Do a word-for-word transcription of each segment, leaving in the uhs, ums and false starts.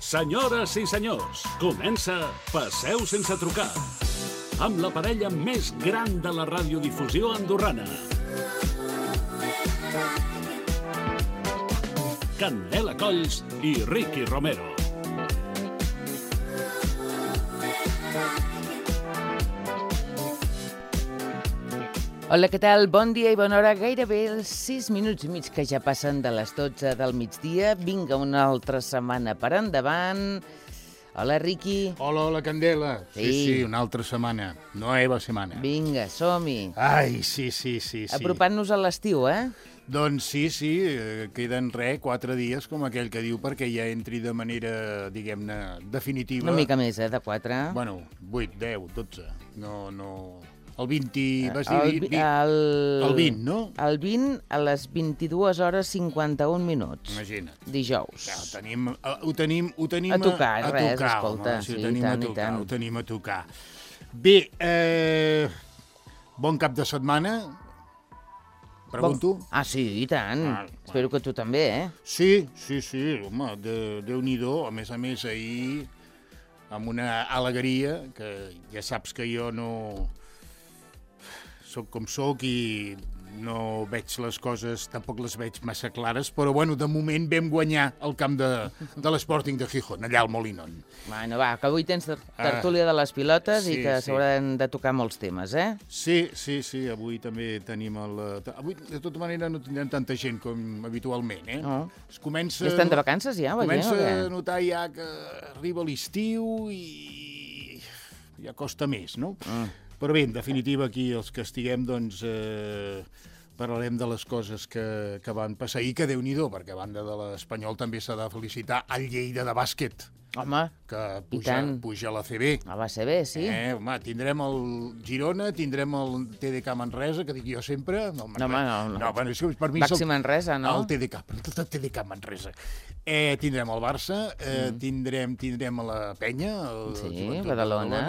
Senyores i senyors, comença Passeu sense trucar, amb la parella més gran de la radiodifusió andorrana. Candela Colls i Ricky Romero. Hola, què tal? Bon dia i bona hora. Gairebé els sis minuts i mig que ja passen de les dotze del migdia. Vinga, una altra setmana per endavant. Hola, Ricky. Hola, hola, Candela. Sí, Sí. sí, una altra setmana. Nueva setmana. Vinga, som-hi. Ai, sí, sí, sí, sí. Apropant-nos a l'estiu, eh? Doncs sí, sí, eh, queden res, quatre dies, com aquell que diu, perquè ja entri de manera, diguem-ne, definitiva. Una mica més, eh, de quatre. Bueno, vuit, deu, dotze. No, no... El vint, vas dir... el, vi- vi- el, el vint, no? El vint a les vint-i-dues hores cinquanta-un minuts. Imagina't. Dijous. Ja, ho tenim, eh, ho tenim, ho tenim A tocar, a, a res, tocar, escolta, home, sí, sí, ho tenim tant, a i tocar, tant. ho tenim a tocar. Bé, eh, bon cap de setmana, pregunto. Bon... Ah, sí, i tant. Ah, Espero que tu també, eh? Sí, sí, sí, home, de, Déu-n'hi-do, a més a més ahir, amb una alegria, que ja saps que jo no... Soc com soc i no veig les coses, tampoc les veig massa clares, però bueno, de moment vam guanyar el camp de, de l'Sporting de Gijón, allà al Molinón. Bueno, va, que avui tens ter- tertúlia de les pilotes sí, i que sí. s'hauran de tocar molts temes, eh? Sí, sí, sí, avui també tenim el... Avui, de tota manera, no tindrem tanta gent com habitualment, eh? No. Es comença... Ja estan de vacances ja, veiem, Comença o què? a notar ja que arriba l'estiu i ja costa més, no? Mm. Però bé, en definitiva, aquí els que estiguem, doncs, eh, parlarem de les coses que, que van passar ahir, que Déu-n'hi-do, perquè a banda de l'Espanyol també s'ha de felicitar al Lleida de bàsquet, Home, que I puja, tant. puja a la C B. ah, va ser bé, sí. Eh, home, tindrem el Girona, tindrem el T D K Manresa, que dic jo sempre. No, No, home, no, no. no bueno, és que per mi Baxi és el, Manresa, no? el T D K, però tot el T D K Manresa. Eh, tindrem el Barça, eh, mm. tindrem, tindrem la Penya, el Sí, Joventut de Badalona.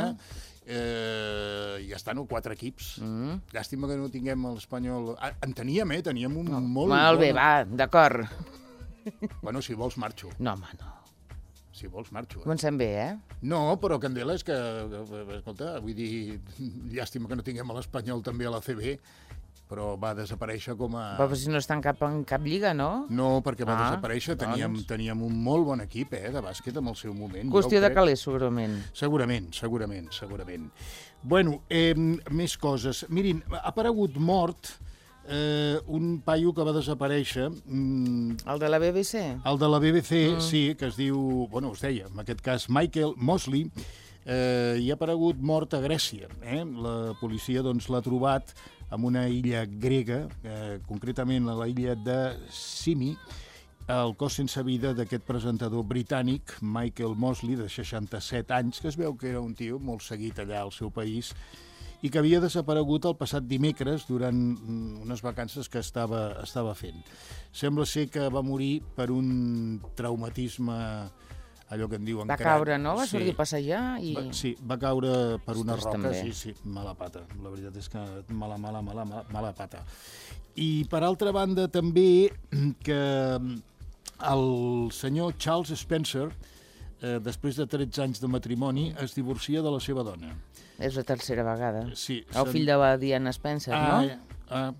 Eh, ja estan, quatre equips. Mm. Llàstima que no tinguem l'Espanyol. Ah, en teníem, eh? Teníem un No. molt... Molt bé, bon- va, d'acord. Bueno, si vols marxo. No, home, no. Si vols marxo. Eh? Comencem bé, eh? No, però, Candela, és que, escolta, vull dir, llàstima que no tinguem l'Espanyol també a la C B, però va desaparèixer com a... Però si no estan cap en cap lliga, no? No, perquè va Ah, desaparèixer. Teníem, doncs. teníem un molt bon equip, eh, de bàsquet en el seu moment. Qüestió jo de crec. calés, segurament. Segurament, segurament, segurament. Bueno, eh, més coses. Mirin, ha aparegut mort eh, un paio que va desaparèixer, mm, El de la B B C? el de la B B C, mm. sí, que es diu, bueno, us deia, en aquest cas Michael Mosley, eh, i ha aparegut mort a Grècia. Eh? La policia doncs, l'ha trobat en una illa grega, eh, concretament a la illa de Simi, el cos sense vida d'aquest presentador britànic, Michael Mosley, de seixanta-set anys, que es veu que era un tio molt seguit allà al seu país, i que havia desaparegut el passat dimecres durant mm, unes vacances que estava, estava fent. Sembla ser que va morir per un traumatisme, allò que en diuen... Va crani. caure, no? Va sortir Sí. a passejar i... Va, sí, va caure per una Ostres, roca, també. sí, sí, mala pata. La veritat és que mala, mala, mala, mala, mala pata. I, per altra banda, també que el senyor Charles Spencer, eh, després de tretze anys de matrimoni, es divorcia de la seva dona. És la tercera vegada. Sí, El fill de la Diana Spencer, ah, no? Ah,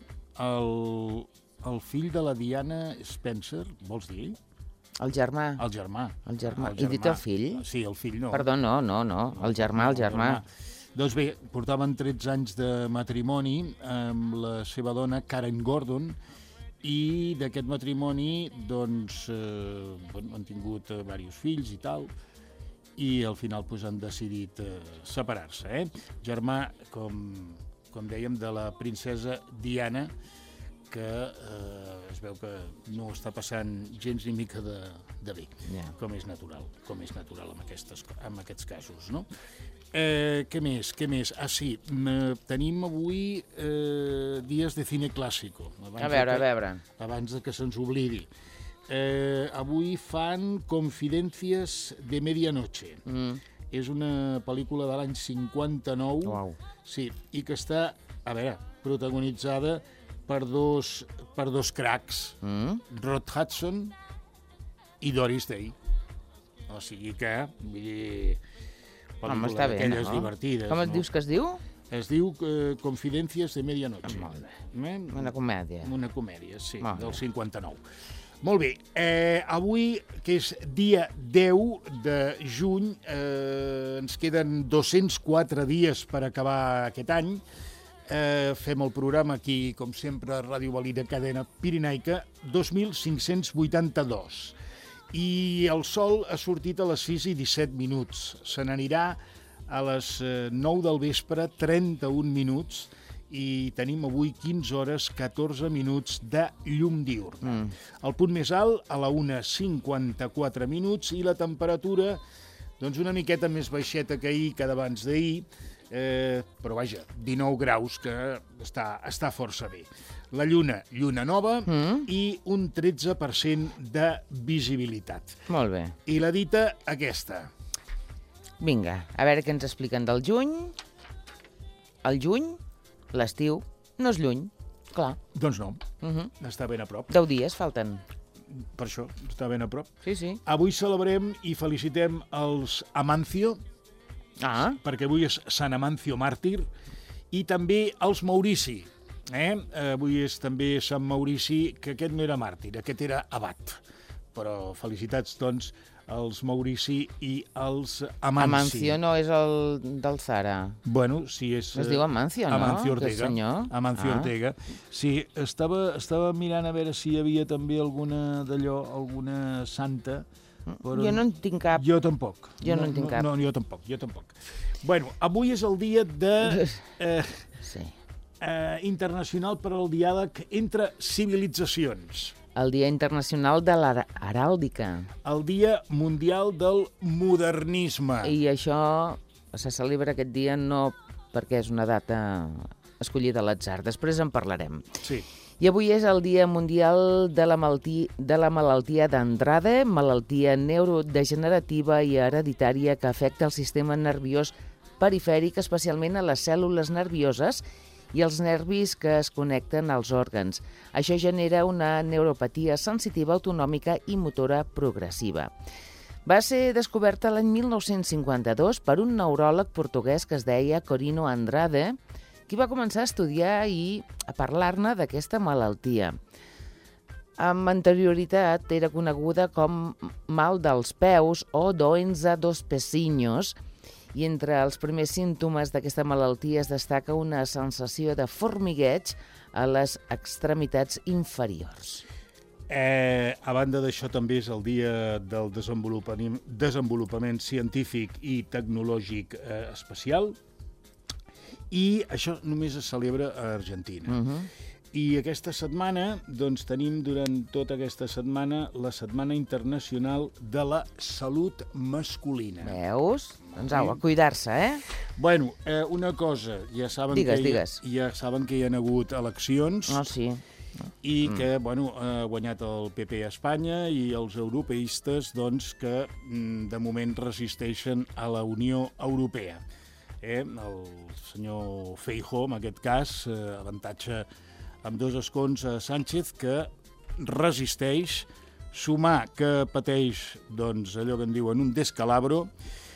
el, el fill de la Diana Spencer, vols dir? El germà. El germà. El germà. El He dit el fill? Sí, el fill no. Perdó, no, no, no. El germà, el germà. Doncs bé, portaven tretze anys de matrimoni amb la seva dona, Karen Gordon, i d'aquest matrimoni doncs, eh, bueno, han tingut eh, diversos fills i tal, i al final pues, han decidit eh, separar-se. Eh? Germà, com, com dèiem, de la princesa Diana, que eh, es veu que no està passant gens ni mica de, de bé, Ja. com és natural, com és natural en, aquestes, en aquests casos, no? Eh, què més, què més? Ah, sí, m- tenim avui eh, dies de cine clàssico. Abans A veure, de a que, veure. Abans de que se'ns oblidi. Eh, avui fan Confidencias de Medianoche. Mm. És una pel·lícula de l'any cinquanta-nou, Uau. sí, i que està, a veure, protagonitzada per dos, per dos cracs, Mm. Rod Hudson i Doris Day. O sigui que, vull dir, Home, està bé, d'aquelles no? divertides. Com et no? dius que es diu? Es diu eh, Confidencias de Medianoche. Molt bé. Eh? Una comèdia. Una comèdia, sí, Molt del bé. cinquanta-nou. Molt bé, eh, avui, que és dia deu de juny, eh, ens queden dos-cents quatre dies per acabar aquest any. Eh, fem el programa aquí, com sempre, a Ràdio Valira, cadena pirinaica, dos mil cinc-cents vuitanta-dos. I el sol ha sortit a les sis i disset minuts. Se n'anirà a les nou del vespre, trenta-un minuts, i tenim avui quinze hores, catorze minuts de llum diurna. Mm. El punt més alt, a la una cinquanta-quatre minuts, i la temperatura, doncs una miqueta més baixeta que ahir, que d'abans d'ahir, eh, però vaja, dinou graus, que està, està força bé. La lluna, lluna nova, mm. i un tretze per cent de visibilitat. Molt bé. I la dita, aquesta. Vinga, a veure què ens expliquen del juny. El juny, l'estiu, no és lluny, clar. Doncs no, Uh -huh. està ben a prop. Deu dies falten. Per això, està ben a prop. Sí, sí. Avui celebrem i felicitem els Amancio, Ah, perquè avui és Sant Amancio màrtir, i també els Maurici. Eh? Avui és també Sant Maurici, que aquest no era màrtir, aquest era abat. Però felicitats, doncs, als Maurici i als Amanci. Amancio no és el del Zara. Bueno, sí, és... Es diu Amancio, no? Amancio Aquest Ortega. senyor. Amancio Ah. Ortega. Sí, estava, estava mirant a veure si hi havia també alguna d'allò, alguna santa. Però... Jo no en tinc cap. Jo tampoc. Jo no en tinc cap. No, jo tampoc, jo tampoc. Bueno, avui és el dia de... Eh, Sí. eh, internacional per al diàleg entre civilitzacions. El Dia Internacional de l'Heràldica. El Dia Mundial del Modernisme. I això se celebra aquest dia no perquè és una data escollida a l'atzar. Després en parlarem. Sí. I avui és el Dia Mundial de la Malaltia, de la malaltia d'Andrade, malaltia neurodegenerativa i hereditària que afecta el sistema nerviós perifèric, especialment a les cèl·lules nervioses i els nervis que es connecten als òrgans. Això genera una neuropatia sensitiva, autonòmica i motora progressiva. Va ser descoberta l'any mil nou-cents cinquanta-dos per un neuròleg portuguès que es deia Corino Andrade, qui va començar a estudiar i a parlar-ne d'aquesta malaltia. Amb anterioritat era coneguda com mal dels peus o doença dos pecinhos, i entre els primers símptomes d'aquesta malaltia es destaca una sensació de formigueig a les extremitats inferiors. Eh, a banda d'això, també és el dia del desenvolupament, desenvolupament científic i tecnològic eh, especial, i això només es celebra a Argentina. Uh -huh. I aquesta setmana, doncs, tenim durant tota aquesta setmana la Setmana Internacional de la Salut Masculina. Veus? Doncs au, a cuidar-se, eh? Bueno, eh, una cosa, ja saben, Digues, que hi, digues. ja saben que hi ha hagut eleccions No, sí. i que, bueno, ha guanyat el P P a Espanya i els europeistes, doncs, que mm, de moment resisteixen a la Unió Europea. Eh? El senyor Feijóo, en aquest cas, eh, avantatge amb dos escons a Sánchez, que resisteix, Sumar, que pateix, doncs, allò que en diuen un descalabro,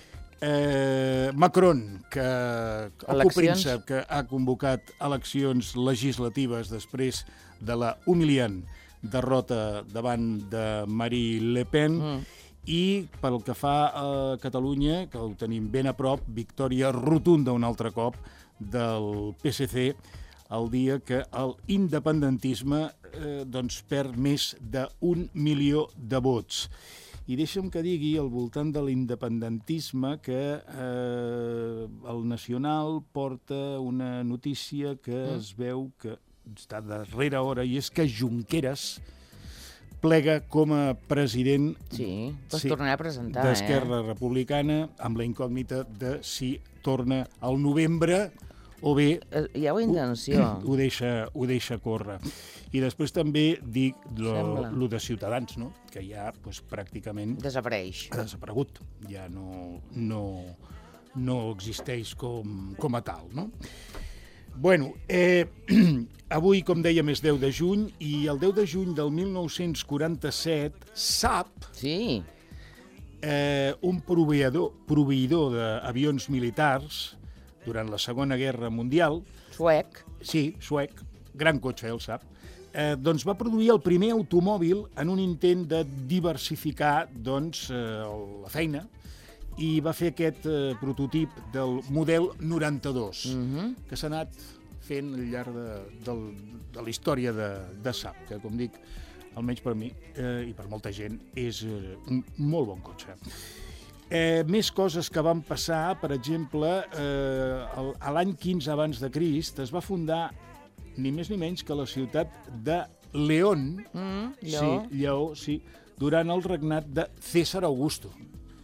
eh, Macron, que el copríncep, que ha convocat eleccions legislatives després de la humiliant derrota davant de Marine Le Pen, mm. i pel que fa a Catalunya, que ho tenim ben a prop, victòria rotunda un altre cop del P S C, el dia que l'independentisme eh, doncs perd més d'un milió de vots. I deixa'm que digui, al voltant de l'independentisme, que eh, el Nacional porta una notícia que mm. es veu que està darrere hora, i és que Junqueras plega com a president Sí, pots sí, tornar a presentar, d'Esquerra eh? Republicana, amb la incògnita de si torna al novembre o bé Hi ha intenció. ho, ho, deixa, ho deixa córrer. I després també dic Sembla. lo de Ciutadans, no? Que ja pues, pràcticament Desapareix. ha desaparegut. Ja no, no, no existeix com, com a tal, no? Bueno, eh, avui, com dèiem, és deu de juny, i el deu de juny del mil nou-cents quaranta-set, S A P Sí. eh, un proveïdor, proveïdor d'avions militars durant la Segona Guerra Mundial. Suec. Sí, suec, gran cotxe, el sap. Eh, doncs va produir el primer automòbil en un intent de diversificar doncs, eh, la feina i va fer aquest eh, prototip del model noranta-dos, Mhm. que s'ha anat fent al llarg de, del, de la història de, de S A P, que, com dic, almenys per mi eh, i per molta gent, és eh, un molt bon cotxe. Eh, més coses que van passar, per exemple, eh, el, a l'any quinze abans de Crist es va fundar ni més ni menys que la ciutat de León, Mm, sí, Lleó. Lleó, sí, durant el regnat de César Augusto.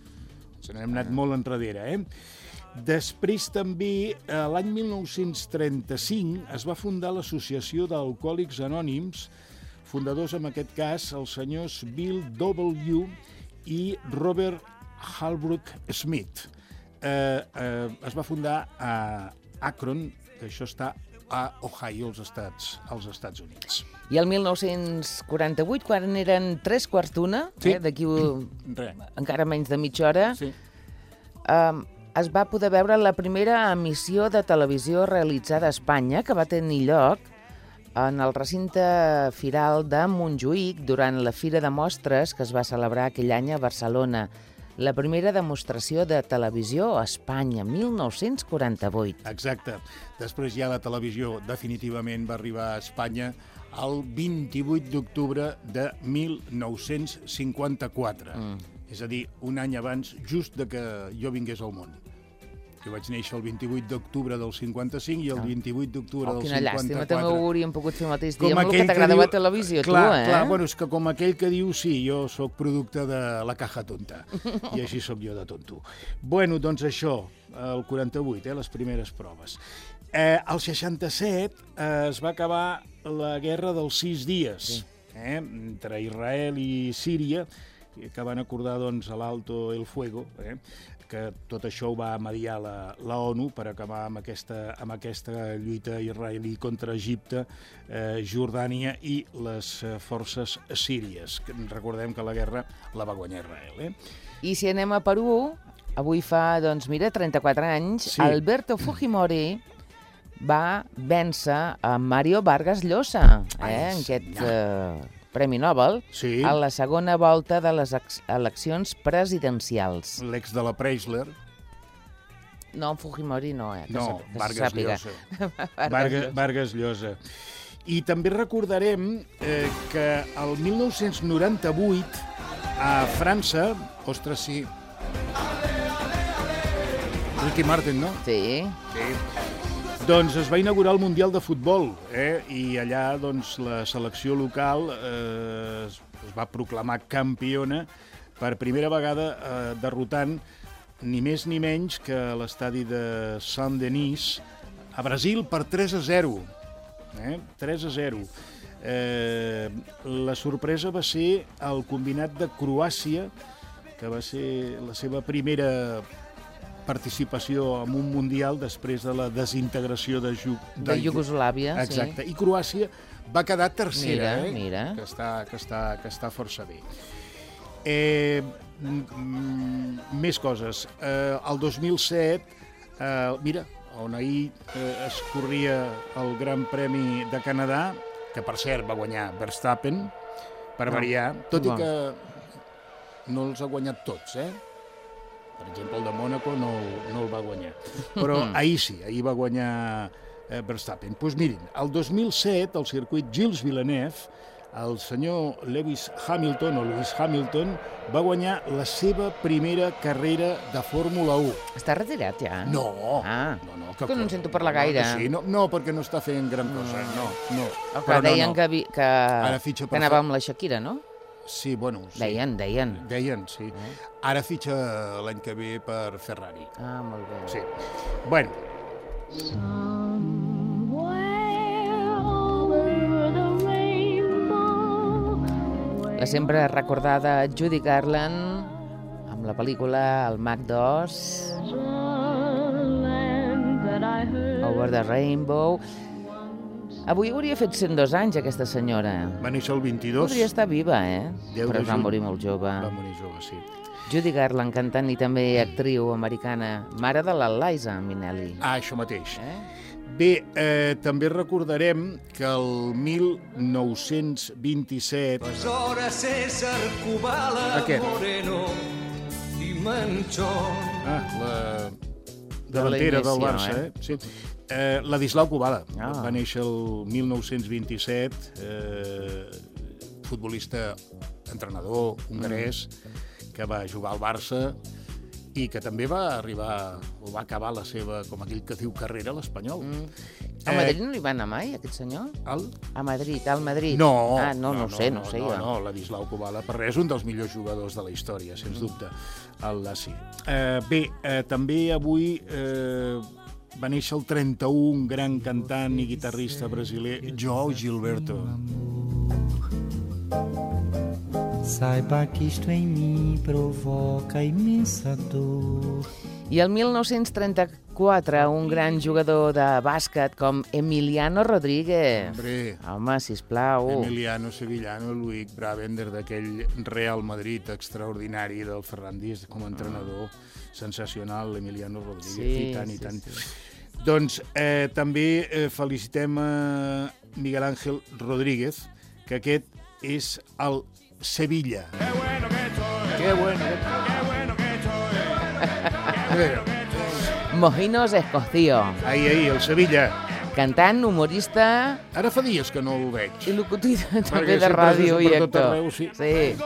Se n'hem anat molt enrere, eh? Després també, eh, l'any mil nou-cents trenta-cinc, es va fundar l'Associació d'Alcohòlics Anònims, fundadors, en aquest cas, els senyors Bill W. i Robert Halbrook Smith. Eh, eh, es va fundar a Akron, que això està a Ohio, als Estats, als Estats Units. I el mil nou-cents quaranta-vuit, quan eren tres quarts d'una, Sí. eh, d'aquí u- Re. encara menys de mitja hora, Sí. eh, es va poder veure la primera emissió de televisió realitzada a Espanya, que va tenir lloc en el recinte firal de Montjuïc durant la Fira de Mostres que es va celebrar aquell any a Barcelona. La primera demostració de televisió a Espanya, mil nou-cents quaranta-vuit. Exacte. Després ja la televisió definitivament va arribar a Espanya el vint-i-vuit d'octubre de mil nou-cents cinquanta-quatre. Mm. És a dir, un any abans, just de que jo vingués al món. Jo vaig néixer el vint-i-vuit d'octubre del cinquanta-cinc i el vint-i-vuit d'octubre Oh, del quina cinquanta-quatre. llàstima, també ho hauríem pogut fer el mateix dia, Com amb el aquell que t'agradava diu- a televisió, clar, tu, eh? Clar, bueno, és que com aquell que diu, sí, jo sóc producte de la caja tonta, i així sóc jo de tonto. Bueno, doncs això, el quaranta-vuit, eh, les primeres proves. Eh, el seixanta-set eh, es va acabar la guerra dels sis dies, sí. eh, entre Israel i Síria, que van acordar doncs, a l'Alto el Fuego, eh, que tot això ho va mediar la, la ONU per acabar amb aquesta, amb aquesta lluita israelí contra Egipte, eh, Jordània i les eh, forces síries. Que recordem que la guerra la va guanyar Israel. Eh? I si anem a Perú, avui fa, doncs mira, trenta-quatre anys, Sí. Alberto Fujimori va vèncer a Mario Vargas Llosa, eh, Ai, en aquest senyor. eh, Premi Nobel, Sí. a la segona volta de les ex- eleccions presidencials. L'ex de la Preisler. No, Fujimori no, eh, que, No, sap- que se Vargas sàpiga. Llosa. Vargas, Vargas Llosa. I també recordarem eh, que el mil nou-cents noranta-vuit a França, ostres, sí, Ricky Martin, no? Sí. Sí. Doncs es va inaugurar el Mundial de Futbol, eh? I allà doncs, la selecció local eh, es, es va proclamar campiona per primera vegada eh, derrotant ni més ni menys que l'estadi de Saint-Denis a Brasil per tres a zero. Eh? tres a zero. Eh, la sorpresa va ser el combinat de Croàcia, que va ser la seva primera participació en un Mundial després de la desintegració de, Ju De Iugoslàvia, sí. Exacte. I Croàcia va quedar tercera, Mira, eh? mira. Que està, que està, que està força bé. Eh, mm, més coses. Eh, el dos mil set, eh, mira, on ahir eh, es corria el Gran Premi de Canadà, que per cert va guanyar Verstappen, per No. variar, tot i No. que no els ha guanyat tots, eh? Per exemple, el de Mònaco no, no el va guanyar. Però ahir sí, ahir va guanyar eh, Verstappen. Doncs pues mirin, el dos mil set, al circuit Gilles Villeneuve, el senyor Lewis Hamilton, o Lewis Hamilton, va guanyar la seva primera carrera de Fórmula u. Està retirat ja? No, Ah. no, no. Que no en sento parlar no, gaire. que Sí, no, no, perquè no està fent gran cosa, no, no. Oh, Però clar, no, deien no. que, vi, que, Ara fitxa que per anava fer- amb la Shakira, no? Sí, bueno, sí. Deien, deien. Deien, sí. Ara fitxa l'any que ve per Ferrari. Ah, molt bé. Sí. Bueno, La sempre recordada Judy Garland amb la pel·lícula El Mag dos, Over the Rainbow. Avui hauria fet cent dos anys, aquesta senyora. Va néixer el vint-i-dos. Podria estar viva, eh? deu Però de va juny. morir molt jove. Va morir jove, sí. Judy Garland, cantant i també actriu americana, mare de la Liza Minnelli. Ah, això mateix. Eh? Bé, eh, també recordarem que el mil nou-cents vint-i-set... César Kubala, Aquest. Moreno i Manchón. Ah, la De la davantera del Iglesia, Barça, eh? eh? Sí. Eh, Ladislau Kubala. Ah. Va néixer el mil nou-cents vint-i-set, eh, futbolista, entrenador hongarès, que va jugar al Barça i que també va arribar, o va acabar la seva, com aquell que diu, carrera a l'Espanyol. Mm. A Madrid no hi va anar mai, aquest senyor? El... A Madrid, al Madrid. No, ah, no, no, no, ho sé, no, no, ho sé no, jo. no, Ladislau Kubala, per res, un dels millors jugadors de la història, sens dubte, el Lassi. Eh, bé, eh, també avui eh, va néixer el trenta-u, un gran cantant i guitarrista brasiler, João Gilberto. Saiba que isto em mim provoca imensa dor. I el mil nou-cents trenta-quatre, un gran jugador de bàsquet com Emiliano Rodríguez. Hombre, Home, sisplau. Emiliano Sevillano, Luis Bravender, d'aquell Real Madrid extraordinari del Ferrandis com a entrenador, sensacional, Emiliano Rodríguez, Sí, i tant, i sí, tant. sí. Doncs eh, també eh, felicitem a Miguel Ángel Rodríguez, que aquest és el Sevilla. Qué bueno que estoy. Qué bueno que estoy. Qué bueno que estoy. Mojinos Escocío, Ahí, ahí, el Sevilla. cantant, humorista Ara fa dies que no el veig. i locutor també Perquè de sempre ràdio és i per tot actor. arreu, sí.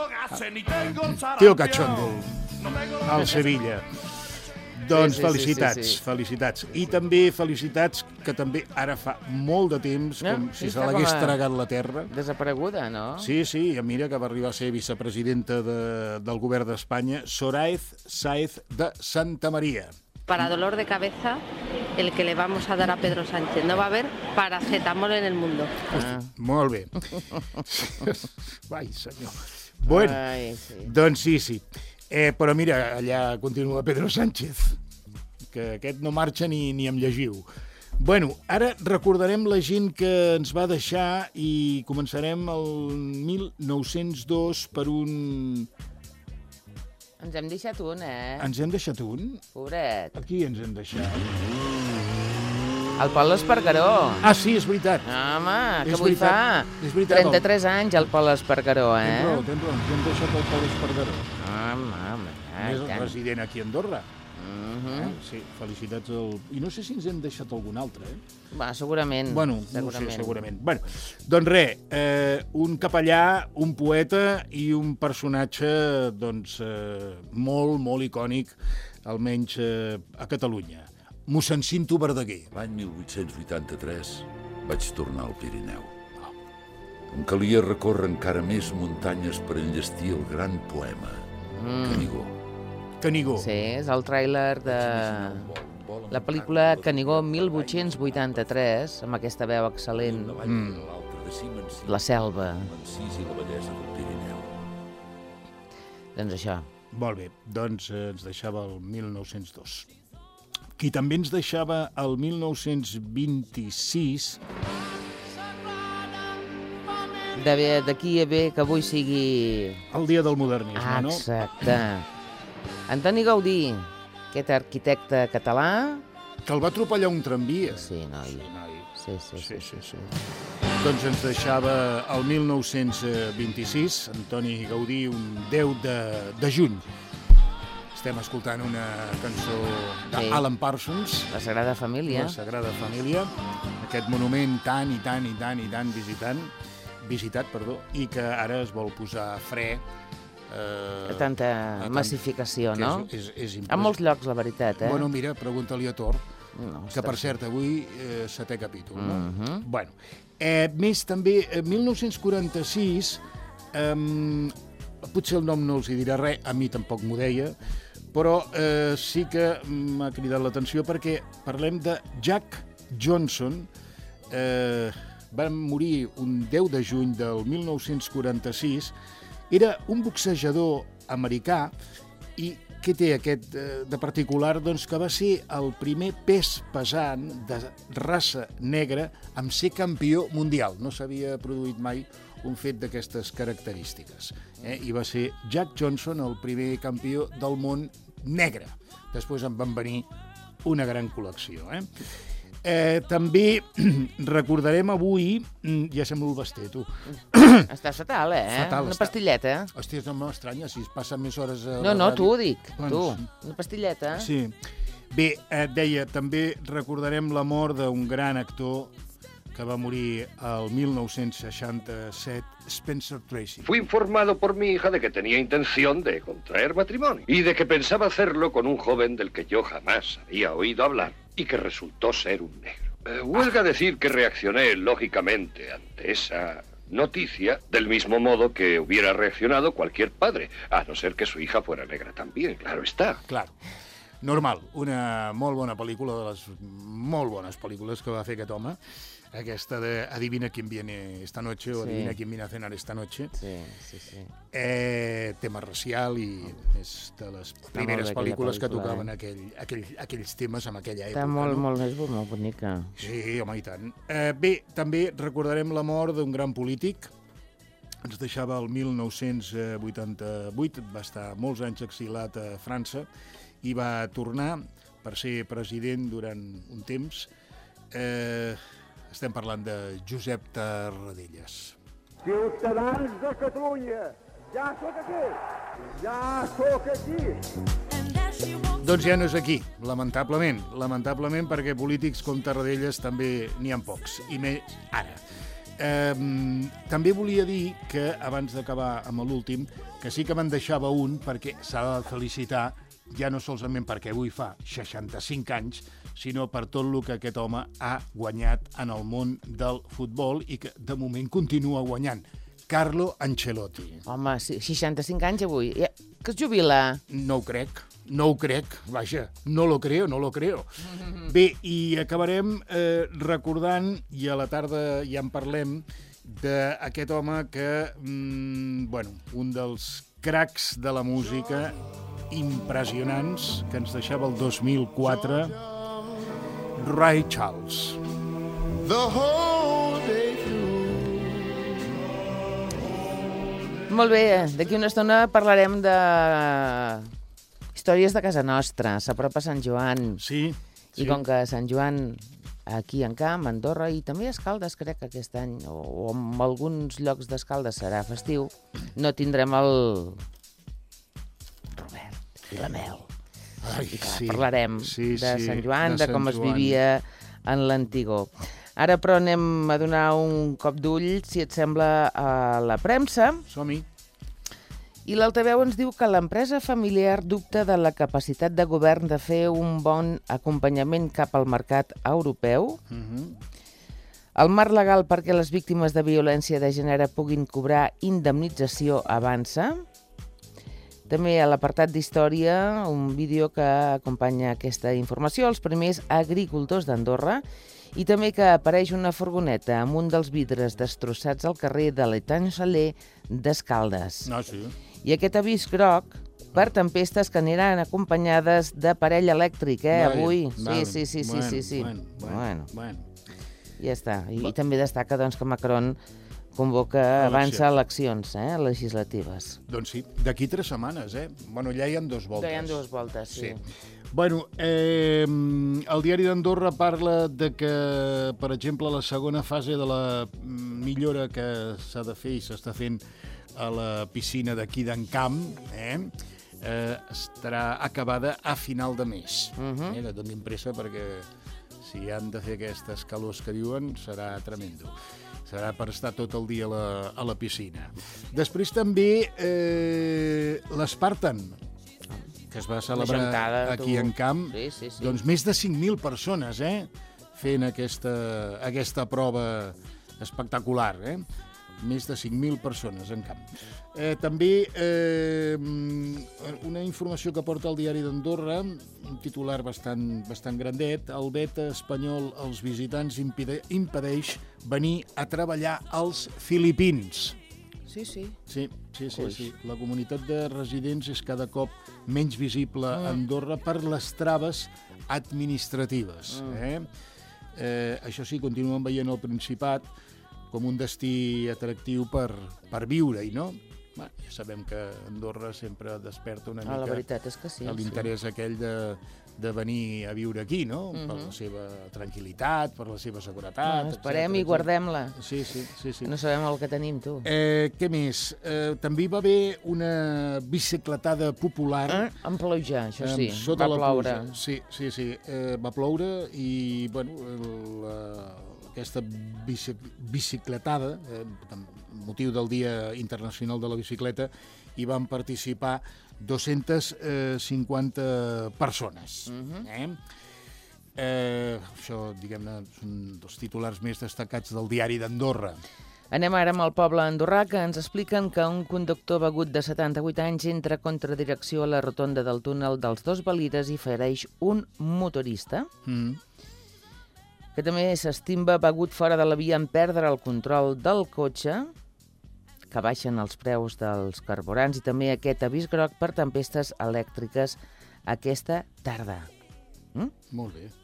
Sí. Tío cachondo, el Sevilla. Doncs Sí, sí, sí, felicitats, sí, sí. felicitats. I també felicitats que també ara fa molt de temps, No, com si està se l'hagués com a- tragat la terra. Desapareguda, no? Sí, sí, i mira que va arribar a ser vicepresidenta de, del govern d'Espanya, Soraya Sáez de Santa María. Para dolor de cabeza, el que le vamos a dar a Pedro Sánchez. No va a haber paracetamol en el mundo. Ah. Molt bé. Ai, senyor. Bueno, Ai, sí. doncs sí, sí. Eh, però mira, allà continua Pedro Sánchez, que aquest no marxa ni, ni amb llegiu. Bueno, ara recordarem la gent que ens va deixar i començarem el mil nou-cents dos per un... Ens hem deixat un, eh? Ens hem deixat un? Pobret. Aquí ens hem deixat. El Pol Espargaró. Ah, sí, és veritat. Home, que És avui veritat, fa és veritat. trenta-tres anys el Pol Espargaró, Tens eh? raó, tens raó, ens hem deixat el Pol Espargaró. Home, home, ja, És i tant. resident aquí a Andorra. Mhm. Eh? Sí, felicitats al... I no sé si ens hem deixat algun altre, eh? Va, segurament. Bueno, no ho segurament. sé, segurament. Bueno, doncs res, eh, un capellà, un poeta i un personatge doncs, eh, molt, molt icònic, almenys eh, a Catalunya. Mossèn Cinto Verdaguer. L'any mil vuit-cents vuitanta-tres vaig tornar al Pirineu. Em calia recórrer encara més muntanyes per enllestir el gran poema, Mm. Canigó. Canigó. Sí, és el tràiler de la pel·lícula Canigó mil vuit-cents vuitanta-tres, amb aquesta veu excel·lent, Mm. La selva. L'encís i la bellesa del Pirineu. Doncs això. Molt bé, doncs eh, ens deixava el mil nou-cents dos. Qui també ens deixava el mil nou-cents vint-i-sis... De- D'aquí a bé que avui sigui... El dia del modernisme, no? Exacte. Antoni Gaudí, aquest arquitecte català... Que el va atropellar un tramvia. Sí, noi. noi. Sí, sí, sí. Sí, sí, sí. Doncs ens deixava el mil nou-cents vint-i-sis, Antoni Gaudí, un deu de, de juny. Estem escoltant una cançó d'Alan Parsons, La Sagrada Família. La Sagrada Família, aquest monument tan i tant i tant i tant visitant, visitat, perdó, i que ara es vol posar fre. Eh, Tanta a tant- massificació, que no? És, és, és A molts llocs, la veritat, eh? Bueno, mira, pregunta-li a Tor, No, que per cert, avui eh, setè capítol, no? Mhm. Bueno, eh, més també, eh, mil nou-cents quaranta-sis, eh, potser el nom no els hi dirà res, a mi tampoc m'ho deia, però eh, sí que m'ha cridat l'atenció perquè parlem de Jack Johnson, eh, va morir un deu de juny del mil nou-cents quaranta-sis, era un boxejador americà I què té aquest eh, de particular? Doncs que va ser el primer pes pesant de raça negra amb ser campió mundial. No s'havia produït mai un fet d'aquestes característiques. Eh? I va ser Jack Johnson el primer campió del món negre. Després en van venir una gran col·lecció. Eh? Eh, també recordarem avui... Ja sembla el basté, tu. Estàs fatal, eh? Fatal, una està... pastilleta. Hòstia, no m'estranya, si es passen més hores... A no, no, ràdio. tu ho dic, Doncs... tu. Una pastilleta. Sí. Bé, eh, deia, també recordarem la mort d'un gran actor que va morir el mil nou-cents seixanta-set, Spencer Tracy. Fui informado por mi hija de que tenía intención de contraer matrimonio y de que pensaba hacerlo con un joven del que yo jamás había oído hablar y que resultó ser un negro. Eh, huelga decir que reaccioné lógicamente ante esa noticia del mismo modo que hubiera reaccionado cualquier padre, a no ser que su hija fuera negra también, claro está. Claro. Normal, una molt bona pel·lícula, de les molt bones pel·lícules que va fer aquest home, aquesta de Adivina quién viene esta noche o sí. Adivina quién viene a cenar esta noche. Sí, sí, sí. Eh, tema racial i és de les Està primeres pel·lícules que tocaven eh? aquell, aquell, aquells temes en aquella època. Està molt, no? molt més molt bonica. Sí, home, i tant. Eh, bé, també recordarem la mort d'un gran polític. Ens deixava el mil nou-cents vuitanta-vuit, va estar molts anys exilat a França i va tornar per ser president durant un temps. Eh, estem parlant de Josep Tarradellas. Ciutadans de Catalunya, ja sóc aquí, ja sóc aquí. Doncs ja no és aquí, lamentablement. Lamentablement perquè polítics com Tarradellas també n'hi ha pocs, i més ara. Eh, també volia dir que, abans d'acabar amb l'últim, que sí que me'n deixava un perquè s'ha de felicitar ja no solament perquè avui fa seixanta-cinc anys, sinó per tot el que aquest home ha guanyat en el món del futbol i que de moment continua guanyant. Carlo Ancelotti. Home, seixanta-cinc anys avui. Que es jubila? No ho crec, no ho crec. Vaja, no lo creo, no lo creo. Bé, i acabarem eh, recordant, i a la tarda ja en parlem, d'aquest home que, mm, bueno, un dels cracs de la música impressionants que ens deixava el dos mil quatre, Ray Charles. The whole day Molt bé, d'aquí una estona parlarem de històries de casa nostra. S'apropa Sant Joan. Sí, sí. I com que Sant Joan aquí en Camp, a Andorra, i també a Escaldes, crec que aquest any, o, o en alguns llocs d'Escaldes serà festiu, no tindrem el Robert i la Mel. Ai, I clar, sí. parlarem sí, de sí, Sant Joan, de, de com Sant es Joan. vivia en l'antigor. Ara, però, anem a donar un cop d'ull, si et sembla, a la premsa. Som-hi. I l'altaveu ens diu que l'empresa familiar dubta de la capacitat de govern de fer un bon acompanyament cap al mercat europeu. Uh-huh. El marc legal perquè les víctimes de violència de gènere puguin cobrar indemnització avança. També a l'apartat d'història, un vídeo que acompanya aquesta informació, els primers agricultors d'Andorra, i també que apareix una furgoneta amb un dels vidres destrossats al carrer de l'Etany Saler d'Escaldes. No, sí. I aquest avís groc per tempestes que aniran acompanyades d'aparell elèctric, eh, Vaja, avui. val, Sí, sí, sí, sí, bueno, sí, sí. Bueno, bueno, Bueno, bueno. ja està. I, i també destaca doncs, que Macron convoca Eleccions. abans eleccions eh, legislatives. Doncs sí, d'aquí tres setmanes, eh? Bueno, ja hi ha dues voltes. Ja hi ha dues voltes, sí. sí. Bueno, eh, el diari d'Andorra parla de que, per exemple, la segona fase de la millora que s'ha de fer i s'està fent a la piscina d'aquí d'en Camp, eh, eh, estarà acabada a final de mes. Uh-huh. eh, que donin pressa perquè si han de fer aquestes calors que diuen serà tremendo. Serà per estar tot el dia a la, a la piscina. Després també eh, l'Spartan, que es va celebrar gentada, aquí tu. en Camp. Sí, sí, sí. Doncs més de cinc mil persones, eh? Fent aquesta, aquesta prova espectacular, eh? Més de cinc mil persones en Camp. Eh, també eh, una informació que porta el diari d'Andorra, un titular bastant, bastant grandet, el vet espanyol als visitants impide, impedeix venir a treballar als Filipins. Sí, sí. Sí, sí, sí, sí. La comunitat de residents és cada cop menys visible a Andorra per les traves administratives. Eh? Eh, això sí, continuen veient el Principat com un destí atractiu per, per viure-hi, no? Bé, ja sabem que Andorra sempre desperta una mica... Ah, la veritat és que sí. L'interès sí. aquell de... de venir a viure aquí, no? Uh-huh. Per la seva tranquil·litat, per la seva seguretat... No, esperem i guardem-la. Sí, sí, sí, sí. No sabem el que tenim, tu. Eh, què més? Eh, també hi va haver una bicicletada popular... Eh? En pluja, això sí, eh, sota va la ploure. Pluja. Sí, sí, sí. Eh, va ploure i, bueno, la, aquesta bici, bicicletada, eh, motiu del Dia Internacional de la Bicicleta, hi van participar dos-centes cinquanta persones. Uh-huh. eh? Eh, això, diguem-ne, són dels titulars més destacats del diari d'Andorra. Anem ara amb el poble andorrà, que ens expliquen que un conductor begut de setanta-vuit anys entra contra direcció a la rotonda del túnel dels Dos Valides i fereix un motorista, mm. que també s'estimba begut fora de la via en perdre el control del cotxe, que baixen els preus dels carburants i també aquest avís groc per tempestes elèctriques aquesta tarda. Mm? Molt bé.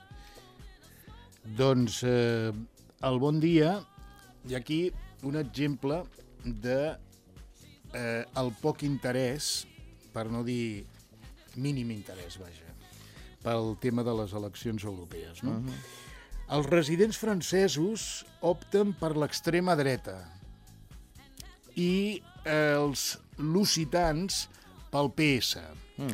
Doncs eh, el bon dia, hi ha aquí un exemple de eh, el poc interès, per no dir mínim interès, vaja, pel tema de les eleccions europees. No? Uh-huh. Els residents francesos opten per l'extrema dreta i eh, els lusitans pel P S. Mm.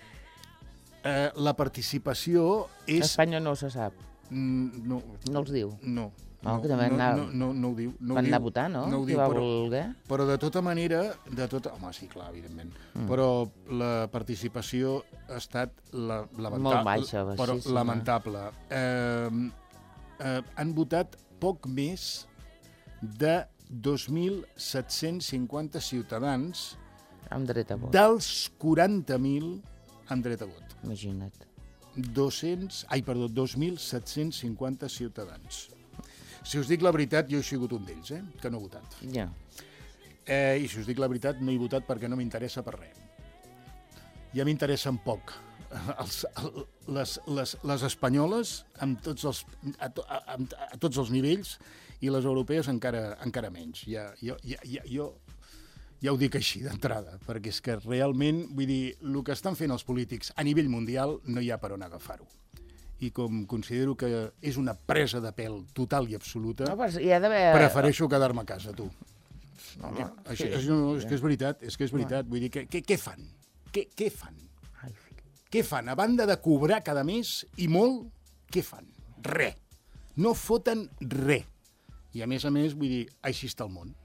Eh, la participació és... A Espanya no se sap. Mm, no. No els diu? No. No, no, que també no, anar... no, no, no ho diu. No van ho diu, anar a votar, no? No ho Qui diu, va però, voler? Però de tota manera... De tota... Home, sí, clar, evidentment. Mm. Però la participació ha estat la, lamentable. Molt baixa, però baixíssima. lamentable. Eh, eh, han votat poc més de dos mil set-cents cinquanta ciutadans amb dret a vot. Dels quaranta mil amb dret a vot. Imagina't. dos-cents, ai, perdó, dos mil set-cents cinquanta ciutadans. Si us dic la veritat, jo he sigut un d'ells, eh, que no he votat. Ja. Eh, I si us dic la veritat, no he votat perquè no m'interessa per res. Ja m'interessen poc. Els, les, les, les espanyoles, amb tots els, a, to, a, a tots els nivells, i les europees encara, encara menys. Ja, jo, ja, ja, jo ja ho dic així d'entrada, perquè és que realment, vull dir, el que estan fent els polítics a nivell mundial no hi ha per on agafar-ho. I com considero que és una presa de pèl total i absoluta, no, hi ha d'haver... prefereixo quedar-me a casa, tu. No, no, això, sí, això, no, és que és veritat, és que és veritat. Vull dir, què, què, què fan? Què, què fan? Ai, fill. Què fan? A banda de cobrar cada mes, i molt, què fan? Re. No foten re. I a més a més, vull dir, així està el món.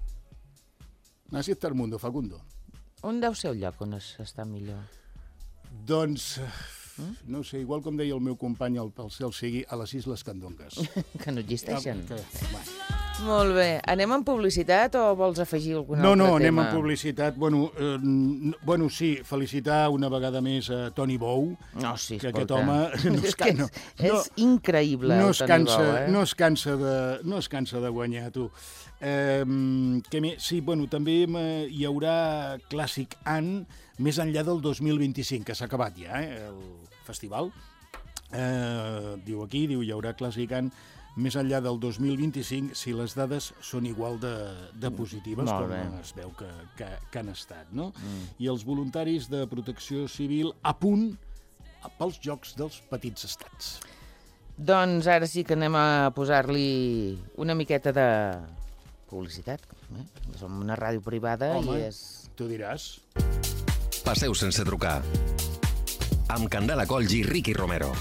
Així està el mundo, Facundo. On deu ser el lloc on està millor? Doncs, no sé, igual com deia el meu company, el, el cel sigui, a les Isles Candongues. Que no existeixen. Que, que, Molt bé. Anem en publicitat o vols afegir algun no, altre no, tema? No, anem en publicitat. Bueno, eh, bueno, sí, felicitar una vegada més a Toni Bou. No, sí, que escolta. aquest home... No és que no, és, és no, increïble, no el es Toni cansa, Bou, eh? No es cansa de, no es cansa de guanyar, tu. Eh, que més? Sí, bueno, també hi haurà Clàssic An més enllà del dos mil vint-i-cinc, que s'ha acabat ja, eh, el festival. Eh, diu aquí, diu, hi haurà Clàssic An més enllà del dos mil vint-i-cinc, si les dades són igual de, de positives, Molt com bé. es veu que, que, que han estat, no? Mm. I els voluntaris de protecció civil a punt pels Jocs dels Petits Estats. Doncs ara sí que anem a posar-li una miqueta de publicitat. Eh? Som una ràdio privada. Home, i és... tu diràs. Passeu sense trucar. Amb Candela Colls i Ricky Romero.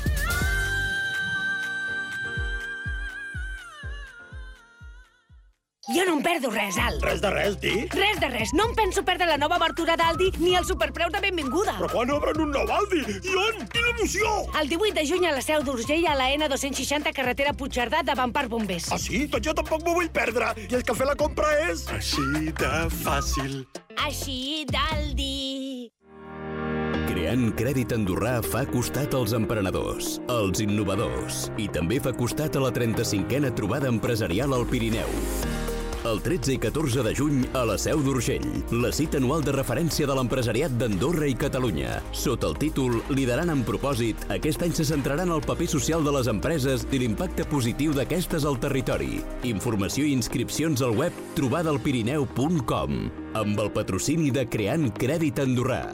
Jo no em perdo res, Al. Res de res, di? Res de res. No em penso perdre la nova obertura d'Aldi ni el superpreu de benvinguda. Però quan obren un nou Aldi? I on? Quina emoció! El divuit de juny a la Seu d'Urgell a la N dos-cents seixanta carretera Puigcerdà davant Parc Bombers. Ah, sí? Doncs jo tampoc m'ho vull perdre. I és que fer la compra és... així de fàcil. Així d'Aldi. Creant Crèdit Andorrà fa costat als emprenedors, als innovadors i també fa costat a la trenta-cinquena trobada empresarial al Pirineu. el tretze i catorze de juny a la Seu d'Urgell. La cita anual de referència de l'empresariat d'Andorra i Catalunya. Sota el títol Liderant amb propòsit, aquest any se centrarà en el paper social de les empreses i l'impacte positiu d'aquestes al territori. Informació i inscripcions al web trobadalpirineu punt com, amb el patrocini de Creant Crèdit Andorrà.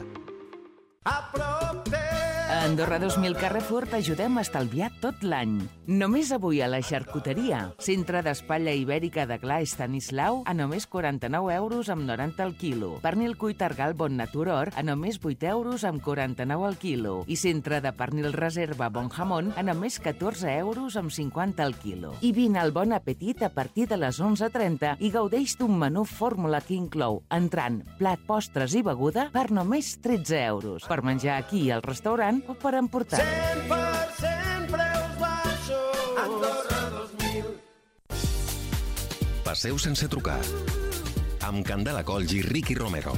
A Andorra dos mil Carrefour t'ajudem a estalviar tot l'any. Només avui a la xarcuteria. Centre d'espatlla ibèrica de Gla Estanislau a només quaranta-nou euros amb noranta al quilo. Pernil cuit Argal Bon Natur Or a només vuit euros amb quaranta-nou al quilo. I centre de pernil reserva Bon Jamón a només catorze euros amb cinquanta al quilo. I vine al Bon Apetit a partir de les onze trenta i gaudeix d'un menú fórmula que inclou entrant, plat, postres i beguda per només tretze euros. Per menjar aquí al restaurant o per emportar. cent per cent preus baixos. Andorra dos mil. Passeu sense trucar. Amb Candela Colls i Ricky Romero.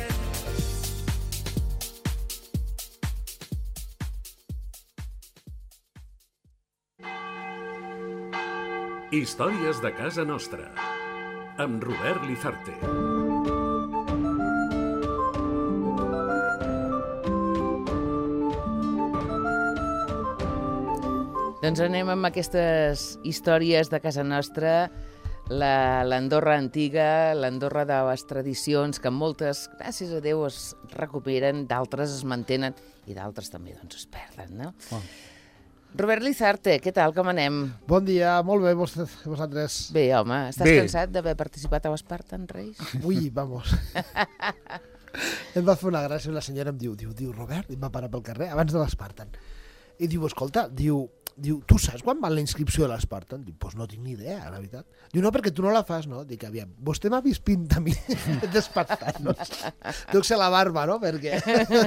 Històries de casa nostra. Amb Robert Lizarte. Doncs anem amb aquestes històries de casa nostra, l'Andorra antiga, l'Andorra de les tradicions, que moltes, gràcies a Déu, es recuperen, d'altres es mantenen i d'altres també doncs, es perden, no? Oh. Robert Lizarte, què tal, com anem? Bon dia, molt bé, vosaltres. Bé, home, estàs bé. Cansat d'haver participat a l'Espartan Race? Ui, vamos. Em va fer una gràcia, la senyora em diu, diu, diu, Robert, i em va parar pel carrer, abans de l'Espartan. I diu, escolta, diu, diu, tu saps quan va la inscripció de l'Espartan? Diu, doncs no tinc ni idea, la veritat. Diu, no, perquè tu no la fas, no? Dic, aviam, vostè m'ha vist pinta a mi d'espartanos. Deu ser la barba, no? Perquè...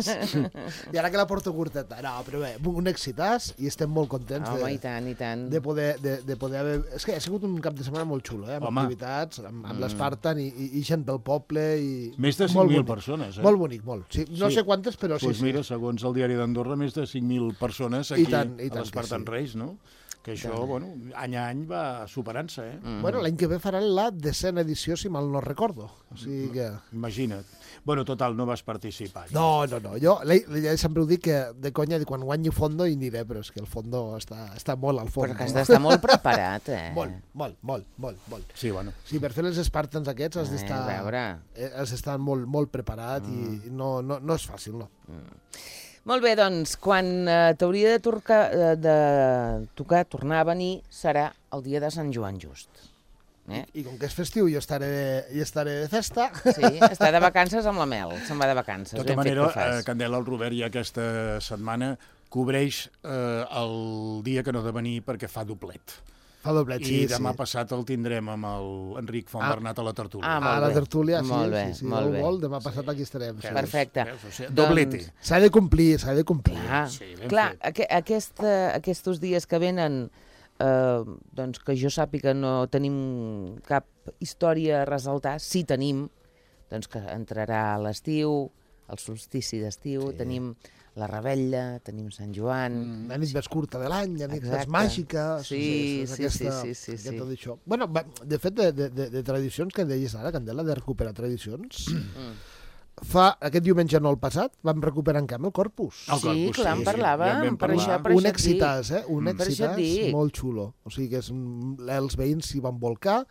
I ara que la porto curteta. No, però bé, un excitàs i estem molt contents Home, de, i tant, i tant. de, poder, de, de poder haver... És que ha sigut un cap de setmana molt xulo, eh? Amb Home. activitats, amb, amb mm. l'Espartan i, i, i gent pel poble. I... Més de cinc mil persones, eh? Molt bonic, molt. Sí, no sí. sé quantes, però pues sí. Mira, sí. segons el diari d'Andorra, més de cinc mil persones aquí I tant, i tant a l'Espartan sí. Race, no? Que això, sí. bueno, any a any va superant-se, eh? Mm. Bueno, l'any que ve faran la desena edició, si mal no recordo. O sigui que... Imagina't. Bueno, total, no vas participar. Ja. No, no, no. Jo ja sempre ho dic que de conya, quan guanyi fondo hi aniré, però és que el fondo està, està molt al fons. Però que has d'estar molt preparat, eh? Molt, molt, molt, molt, molt. Sí, bueno. Sí, per fer els Spartans aquests has d'estar... Eh, a veure... Eh, has d'estar molt, molt preparat mm. i no, no, no és fàcil, no. Mm. Molt bé, doncs, quan eh, t'hauria de, torcar, de, de tocar, tornar a venir, serà el dia de Sant Joan Just. Eh? I, I com que és festiu, jo estaré de, jo estaré de festa. Sí, està de vacances amb la Mel, se'n va de vacances. De tota manera, eh, Candela, el Robert ja aquesta setmana cobreix eh, el dia que no ha de venir perquè fa doblet. Fa doblet, sí, I demà sí. passat el tindrem amb l'Enric Fontbernat ah. a la tertúlia. Ah, a la tertúlia, sí. Molt bé, sí, sí, molt bé. Vol, demà passat aquí estarem. Sí. Perfecte. Sí, doblete. Doncs... S'ha de complir, s'ha de complir. Clar, sí, clar aqu aquest, aquests dies que venen, eh, doncs que jo sàpiga no tenim cap història a ressaltar, sí tenim, doncs que entrarà l'estiu, el solstici d'estiu, sí. tenim... la Rebella, tenim Sant Joan... Mm, la nit més curta de l'any, la nit més màgica... Sí, sí, aquesta, sí, sí, sí, sí. Això. Bueno, de fet, de, de, de tradicions, que deies ara, Candela, de recuperar tradicions... Mm. Fa, aquest diumenge no el passat, vam recuperar en camp el Corpus. El Corpus sí, clar, sí, en parlàvem, sí, ja per això, per un excitàs, eh? Un mm. excitàs molt xulo. O sigui que és, els veïns s'hi van volcar,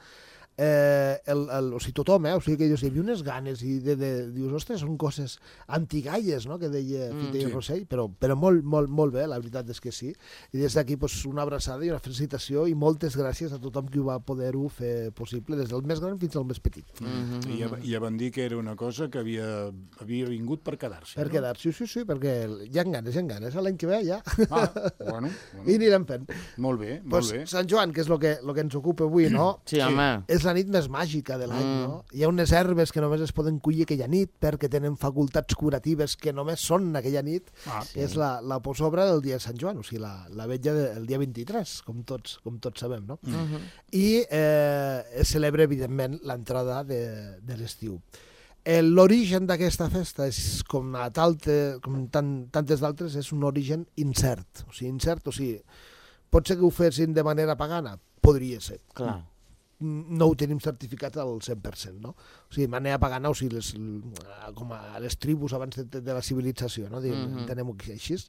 Eh, el, el, o sigui, tothom, eh? O sigui, que hi havia unes ganes i de, de, dius, ostres, són coses antigalles, no?, que deia Fita mm, i sí. Rossell, però, però molt, molt, molt bé, la veritat és que sí. I des d'aquí, pues, una abraçada i una felicitació i moltes gràcies a tothom qui va poder-ho fer possible, des del més gran fins al més petit. Mm -hmm. I, ja, ja van dir que era una cosa que havia, havia vingut per quedar-se. Per no? quedar-se, sí, sí, sí, perquè hi ha ganes, hi ha ganes, l'any que ve ja. Ah, bueno, bueno. I anirem fent. Molt bé, molt pues, bé. Sant Joan, que és el que, lo que ens ocupa avui, no? Sí, home. És la nit més màgica de l'any, mm. no? Hi ha unes herbes que només es poden collir aquella nit perquè tenen facultats curatives que només són aquella nit, ah, sí. que és la, la posobra del dia de Sant Joan, o sigui, la, la vetlla del dia vint-i-tres, com tots, com tots sabem, no? Mm -hmm. I eh, es celebra, evidentment, l'entrada de, de l'estiu. L'origen d'aquesta festa és, com, a talte, com tant, tantes d'altres, és un origen incert. O sigui, incert, o sigui, pot ser que ho fessin de manera pagana? Podria ser. Clar. no ho tenim certificat al cent per cent, no? O sigui, manera pagana, o sigui, les, com a les tribus abans de, de la civilització, no? Mm-hmm. Entenem-ho així.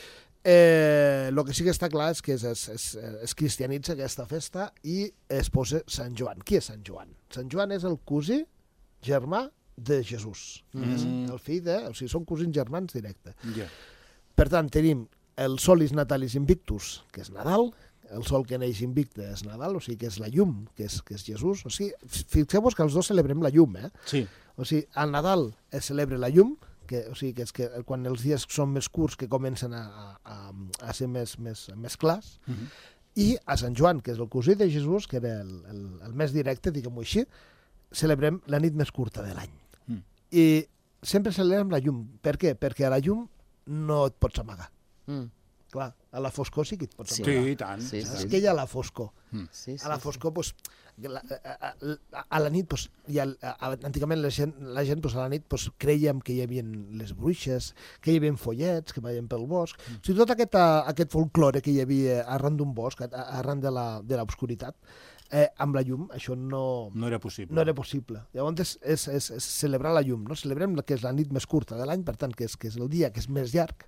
Eh, el que sí que està clar és que es, es, es, es cristianitza aquesta festa i es posa Sant Joan. Qui és Sant Joan? Sant Joan és el cosí germà de Jesús. Mm. És el fill de... O sigui, són cosins germans directe. Yeah. Per tant, tenim el Solis Natalis Invictus, que és Nadal, el sol que neix invicte és Nadal, o sigui, que és la llum, que és, que és Jesús. O sigui, fixeu-vos que els dos celebrem la llum, eh? Sí. O sigui, al Nadal es celebra la llum, que, o sigui, que és que quan els dies són més curts que comencen a, a, a ser més, més, més clars, mm-hmm. i a Sant Joan, que és el cosí de Jesús, que era el, el, el més directe, diguem-ho així, celebrem la nit més curta de l'any. Mm. I sempre celebrem la llum. Per què? Perquè a la llum no et pots amagar. Mm. Clar, a la foscor sí que et pots amagar. Sí, i tant. Sí, sí. És que hi ha la foscor. Mm. Sí, sí, a la foscor, doncs, a, a, a, a la nit, doncs, ha, a, antigament la gent, la gent doncs, a la nit doncs, creiem que hi havia les bruixes, que hi havia follets, que veien pel bosc. Mm. O sigui, tot aquest, aquest folklore que hi havia arran d'un bosc, arran de l'obscuritat, eh, amb la llum, això no... No era possible. No era possible. Llavors, és, és, és, és celebrar la llum, no? Celebrem que és la nit més curta de l'any, per tant, que és, que és el dia que és més llarg,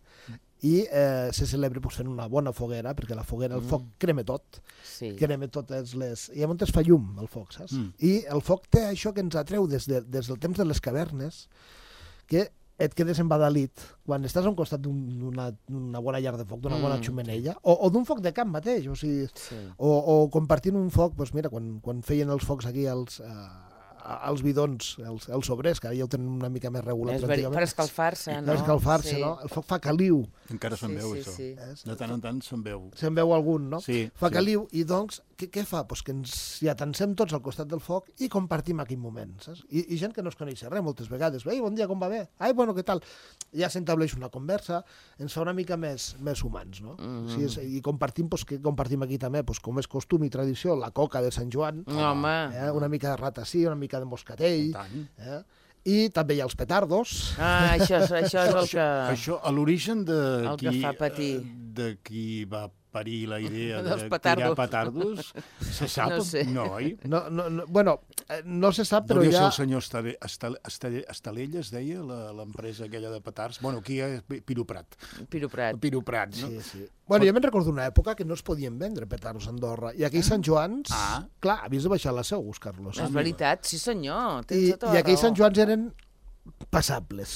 i eh, se celebra pues, fent una bona foguera, perquè la foguera, el foc crema tot, sí. crema totes les... I llavors es fa llum, el foc, saps? Mm. I el foc té això que ens atreu des, de, des del temps de les cavernes, que et quedes embadalit quan estàs a un costat d'una una bona llar de foc, d'una mm. bona xumeneia, o, o d'un foc de camp mateix, o, sigui, sí. o, o compartint un foc, doncs mira, quan, quan feien els focs aquí als... Eh, als bidons, els, els obrers, que ara ja ho tenen una mica més regulat. Per escalfar-se, no? Per escalfar-se, sí. no? El foc fa caliu. Encara se'n sí, veu, sí, això. Sí. De tant en tant se'n veu. Se'n veu algun, no? Sí. Fa sí. caliu, i doncs, què, què fa? Pues que ens hi atansem tots al costat del foc i compartim aquell moment, saps? I, i gent que no es coneix res moltes vegades. Ei, bon dia, com va bé? Ai, bueno, què tal? Ja s'entableix una conversa, ens fa una mica més, més humans, no? Mm-hmm. Sí, és, i compartim, pues, que compartim aquí també, pues, com és costum i tradició, la coca de Sant Joan. Home. Eh? Una mica de ratací, una mica de moscatell. Eh? I també hi ha els petardos. Ah, això, això és el que... Això, a l'origen de el qui, que fa patir. De qui va parir la idea de petardos. tirar petardos, se sap? No sé. No, oi? No, no, no, bueno, no se sap, però Devia ja... ser el senyor Estale, Estale, Estale, Estalella, es deia, l'empresa aquella de petards. Bueno, aquí és Piroprat. Piroprat. Piroprat, no? Sí, sí. Bueno, jo me'n recordo una època que no es podien vendre petardos a Andorra. I aquells Sant Joans... Ah. Clar, havies de baixar la seu, Carlos. És veritat, sí senyor. I, i aquells Sant Joans eren passables.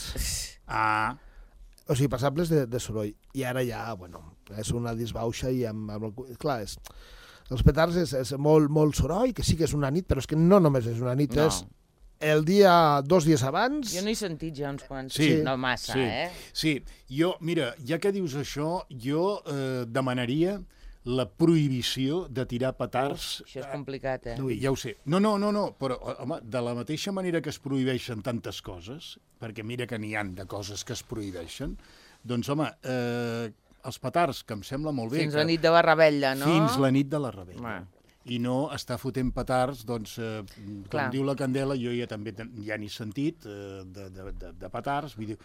Ah. O sigui, passables de, de soroll. I ara ja, bueno, és una disbauxa i amb... amb el, clar, és... Els petards és, és molt, molt soroll, que sí que és una nit, però és que no només és una nit, no. És el dia, dos dies abans... Jo no he sentit ja uns quants, sí, no massa, sí, eh? Sí, jo, mira, ja que dius això, jo eh, demanaria la prohibició de tirar petards... Uf, això és complicat, eh? Ja ho sé. No, no, no, no, però, home, de la mateixa manera que es prohibeixen tantes coses, perquè mira que n'hi ha de coses que es prohibeixen, doncs, home, eh, els petards, que em sembla molt bé... Fins la nit de la Rebella, no? Fins la nit de la Rebella. I no està fotent petards, doncs, eh, com Clar. diu la Candela, jo ja també ja n'he sentit, eh, de, de, de, de petards, vull dir,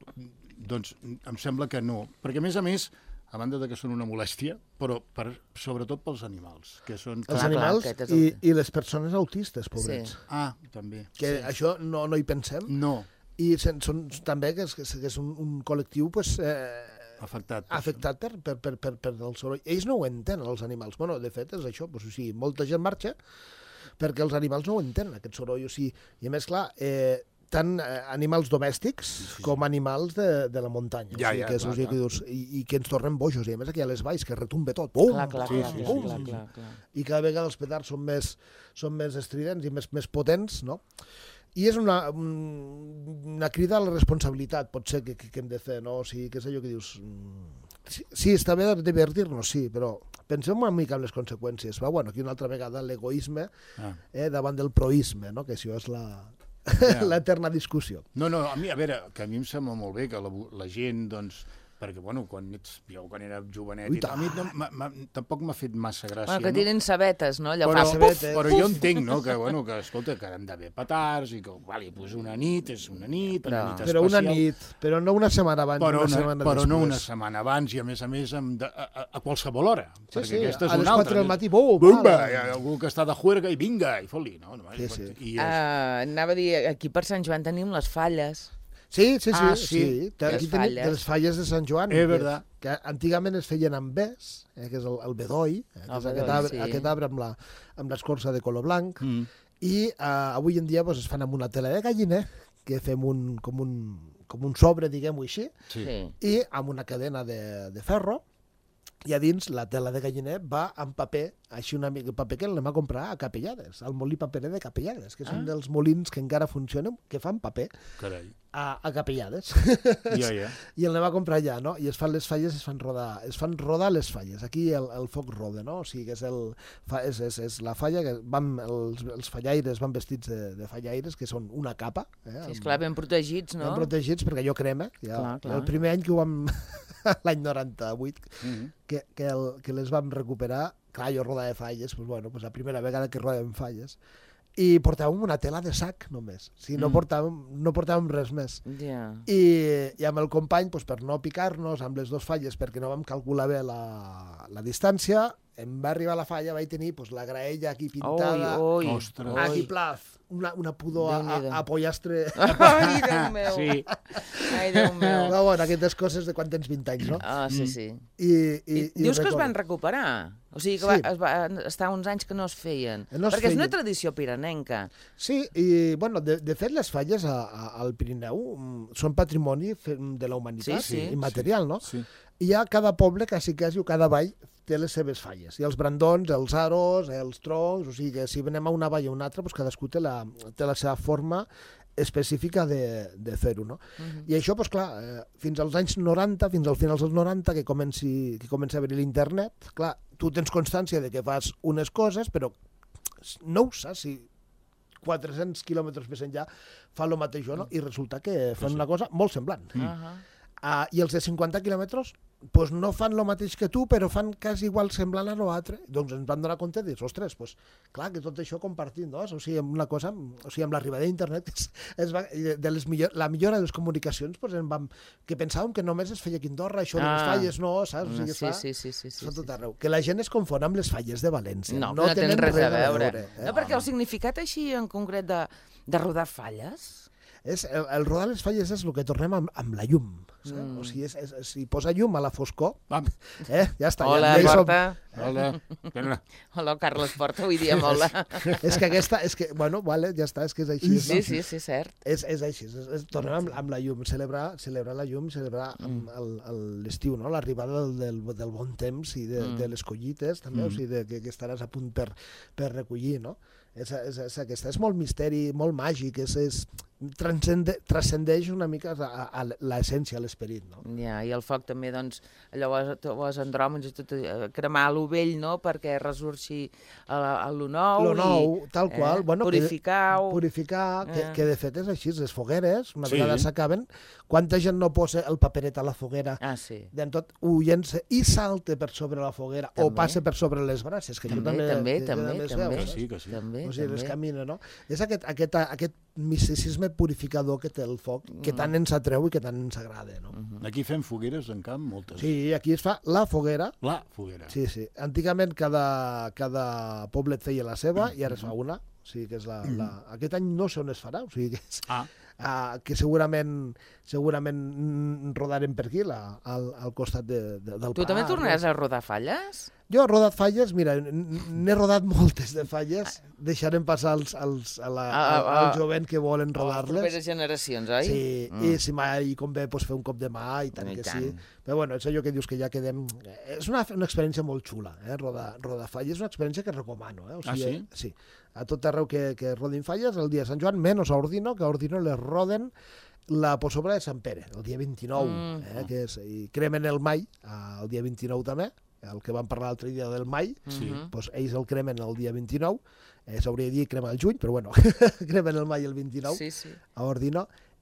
doncs em sembla que no, perquè a més a més, a banda de que són una molèstia, però per, sobretot pels animals, que són... Els animals clar, i, i les persones autistes, pobrets. Sí. Ah, també. Que sí. això no, no hi pensem. No. I són, són també que és, que és un, un col·lectiu pues, eh, afectat, afectat per, per, per, per, per el soroll. Ells no ho entenen, els animals. Bueno, de fet, és això. Pues, o sigui, molta gent marxa perquè els animals no ho entenen, aquest soroll. O sigui, i a més, clar... Eh, tant eh, animals domèstics sí. com animals de, de la muntanya. Ja, o sigui, ja, que és, clar, o sigui, clar. que dius, i, i que ens tornen bojos. I a més aquí a les valls, que retumbe tot. Pum! Clar, clar, sí, clar, sí, clar, sí, clar, sí. clar, clar. I cada vegada els petards són més, són més estridents i més, més potents, no? I és una, una crida a la responsabilitat, potser, que, que, que hem de fer, no? O sigui, que és allò que dius... Sí, sí està bé divertir-nos, sí, però pensem una mica en les conseqüències. Va, bueno, aquí una altra vegada l'egoisme ah. eh, davant del proisme, no? Que això és la... Yeah. l'eterna discussió. No, no, a mi, a veure, que a mi em sembla molt bé que la, la gent, doncs, perquè, bueno, quan ets, jo quan era jovenet, i a mi no, ma, ma, tampoc m'ha fet massa gràcia. Bueno, que no? tiren sabetes, no? Allò Però, fa... puf, però jo entenc, no?, que, bueno, que, escolta, que han d'haver petards i que, vale, pues una nit és una nit, una nit especial. Però una nit, però no una setmana abans, però una, una setmana però després. no una setmana abans i, a més a més, de, a, a qualsevol hora. Sí, perquè sí, aquesta és a les una altra. quatre del matí, bum, bumba, hi ha algú que està de juerga i vinga, i fot-li, no? Sí, sí. I és... Uh, anava a dir, aquí per Sant Joan tenim les falles. Sí, sí, sí. Ah, sí. sí. sí. Aquí tenim falles. les falles de Sant Joan. És veritat. Que antigament es feien amb bes, eh, que és el, el bedoi, eh, que El és bedoi, aquest arbre, sí. aquest arbre amb la- amb l'escorça de color blanc, Mm. i eh, avui en dia pues, es fan amb una tela de galliner, que fem un, com, un, com un sobre, diguem-ho així, Sí. Sí. i amb una cadena de, de ferro, i a dins la tela de galliner va amb paper, així una mica, paper que l'anem a comprar a Capellades, al molí paperer de Capellades, que és Ah. un dels molins que encara funcionen, que fan paper Carai. a, a Capellades. Ja, ja. I el anem a comprar allà, no? I es fan les falles, es fan rodar, es fan rodar les falles. Aquí el, el foc roda, no? O sigui que és, el, fa, és, és, és la falla, que van, els, els fallaires van vestits de, de fallaires, que són una capa. Eh? Sí, esclar, ben protegits, no? Ben protegits, perquè jo crema. Ja, Clar, clar. El primer any que ho vam... l'any noranta-vuit, Mhm. que, que, el, que les vam recuperar, clar, jo rodava falles, pues, bueno, pues la primera vegada que rodàvem falles, i portàvem una tela de sac només, o sigui, no, Mm. portàvem, no portàvem res més. Ja. I, i amb el company, pues, per no picar-nos amb les dues falles, perquè no vam calcular bé la, la distància, em va arribar a la falla, vaig tenir pues, la graella aquí pintada, Oi, oi. Ostres. aquí plaf, una, una pudor a, a, Déu-n'hi-do. a pollastre. Ai, Déu meu. Sí. Ai, Déu meu. No, bueno, aquestes coses de quan tens vint anys, no? Ah, sí, sí. I, i, I, dius que es recordo- van recuperar. O sigui, que Sí. va, es va estar uns anys que no es feien. No es Perquè és una feien. tradició piranenca. Sí, i bueno, de, de fet les falles a, a, al Pirineu mm, són patrimoni fe- de la humanitat, Sí, sí, immaterial, no? Sí. I hi ha cada poble, quasi quasi, o cada vall, té les seves falles. I els brandons, els aros, els troncs, o sigui que si anem a una vall o una altra, doncs cadascú té la, té la seva forma específica de, de fer-ho, no? Mhm. I això, doncs clar, eh, fins als anys noranta, fins als finals dels noranta, que comenci, que comença a haver l'internet, clar, tu tens constància de que fas unes coses, però no ho saps si quatre-cents quilòmetres més enllà fa el mateix o no, i resulta que fan una cosa molt semblant. Uh -huh. Uh, I els de cinquanta quilòmetres pues no fan el mateix que tu, però fan quasi igual semblant a l'altre. Doncs ens vam donar compte de dir, ostres, pues, clar, que tot això compartint, no? O sigui, amb una cosa, o sigui, amb l'arribada d'internet, es, es va, de les millor, la millora de les comunicacions, pues, en vam, que pensàvem que només es feia aquí a Andorra, això de les Ah. falles no, saps? O sigui, Sí, es fa, sí, sí, sí, sí, es fa tot sí. arreu. Que la gent es confon amb les falles de València. No, no, no tenen res a veure. eh? No, perquè el significat així en concret de, de rodar falles... És, el, el rodar les falles és el que tornem amb, amb la llum. Mm. O sigui, és, és, és, si posa llum a la foscor, eh, ja està. Hola, ja, ja hi som. Porta. Hola. Hola. Hola, Carles Porta, avui diem hola. És que aquesta, és que, bueno, vale, ja està, és que és així. Sí, no? sí, sí, cert. És, és així, és, és, tornem amb, amb la llum, celebrar, celebrar la llum, celebrar Mm. el- el- l'estiu, no? L'arribada del, del, del bon temps i de, Mm. de les collites, també, Mm. o sigui, de, que, que estaràs a punt per, per recollir, no? És, és, és aquesta, és molt misteri, molt màgic, és, és, transcende, transcendeix una mica a, a l'essència, a l'esperit, no? Ja, i el foc també, doncs, allò els andròmens i tot, eh, cremar lo vell, no?, perquè resurgi a, a lo nou. Lo nou, i, tal qual. Eh, Bueno, purificar-ho. Purificar, que, Eh. que de fet és així, les fogueres, una Sí. vegada s'acaben, quanta gent no posa el paperet a la foguera, Ah, sí. d'en tot ho llença i salta per sobre la foguera o També. passa per sobre les braces, que jo També, també... també, que jo també, es també. veu, Que saps? sí, que sí. També, O sigui, les també. camina, no? És aquest, aquest, aquest misticisme purificador que té el foc, que tant ens atreu i que tant ens agrada, no? Aquí fem fogueres en camp, moltes. Sí, aquí es fa la foguera. La foguera. Sí, sí. Antigament cada, cada poblet feia la seva i ara es fa una. O sigui que és la, la... Aquest any no sé on es farà, o sigui que és... Ah. Uh, que segurament segurament mm, rodarem per aquí, la, al, al costat de, de, del Tu també parc. tornaràs a rodar falles? Jo he rodat falles, mira, n- n'he rodat moltes de falles, deixarem passar els, els, a la, Ah, al, ah, al jovent que volen Les rodar-les. properes generacions, oi? Sí, Mm. i si mai convé pues, fer un cop de mà, i tant I que tant. sí. Però bueno, és allò que dius que ja quedem... És una, una experiència molt xula, eh? rodar, rodar falles, és una experiència que recomano. Eh? O Ah, sí? Sí. A tot arreu que, que rodin falles, el dia de Sant Joan, menys a Ordino, que a Ordino les roden la posobra de Sant Pere, el dia vint-i-nou, Mm. eh? que és, i cremen el mai, eh, el dia vint-i-nou també, el que vam parlar l'altre dia del mai, Sí. doncs ells el cremen el dia vint-i-nou, eh, s'hauria de dir crema el juny, però bueno, cremen el mai el vint-i-nou, Sí, sí. a Ordino,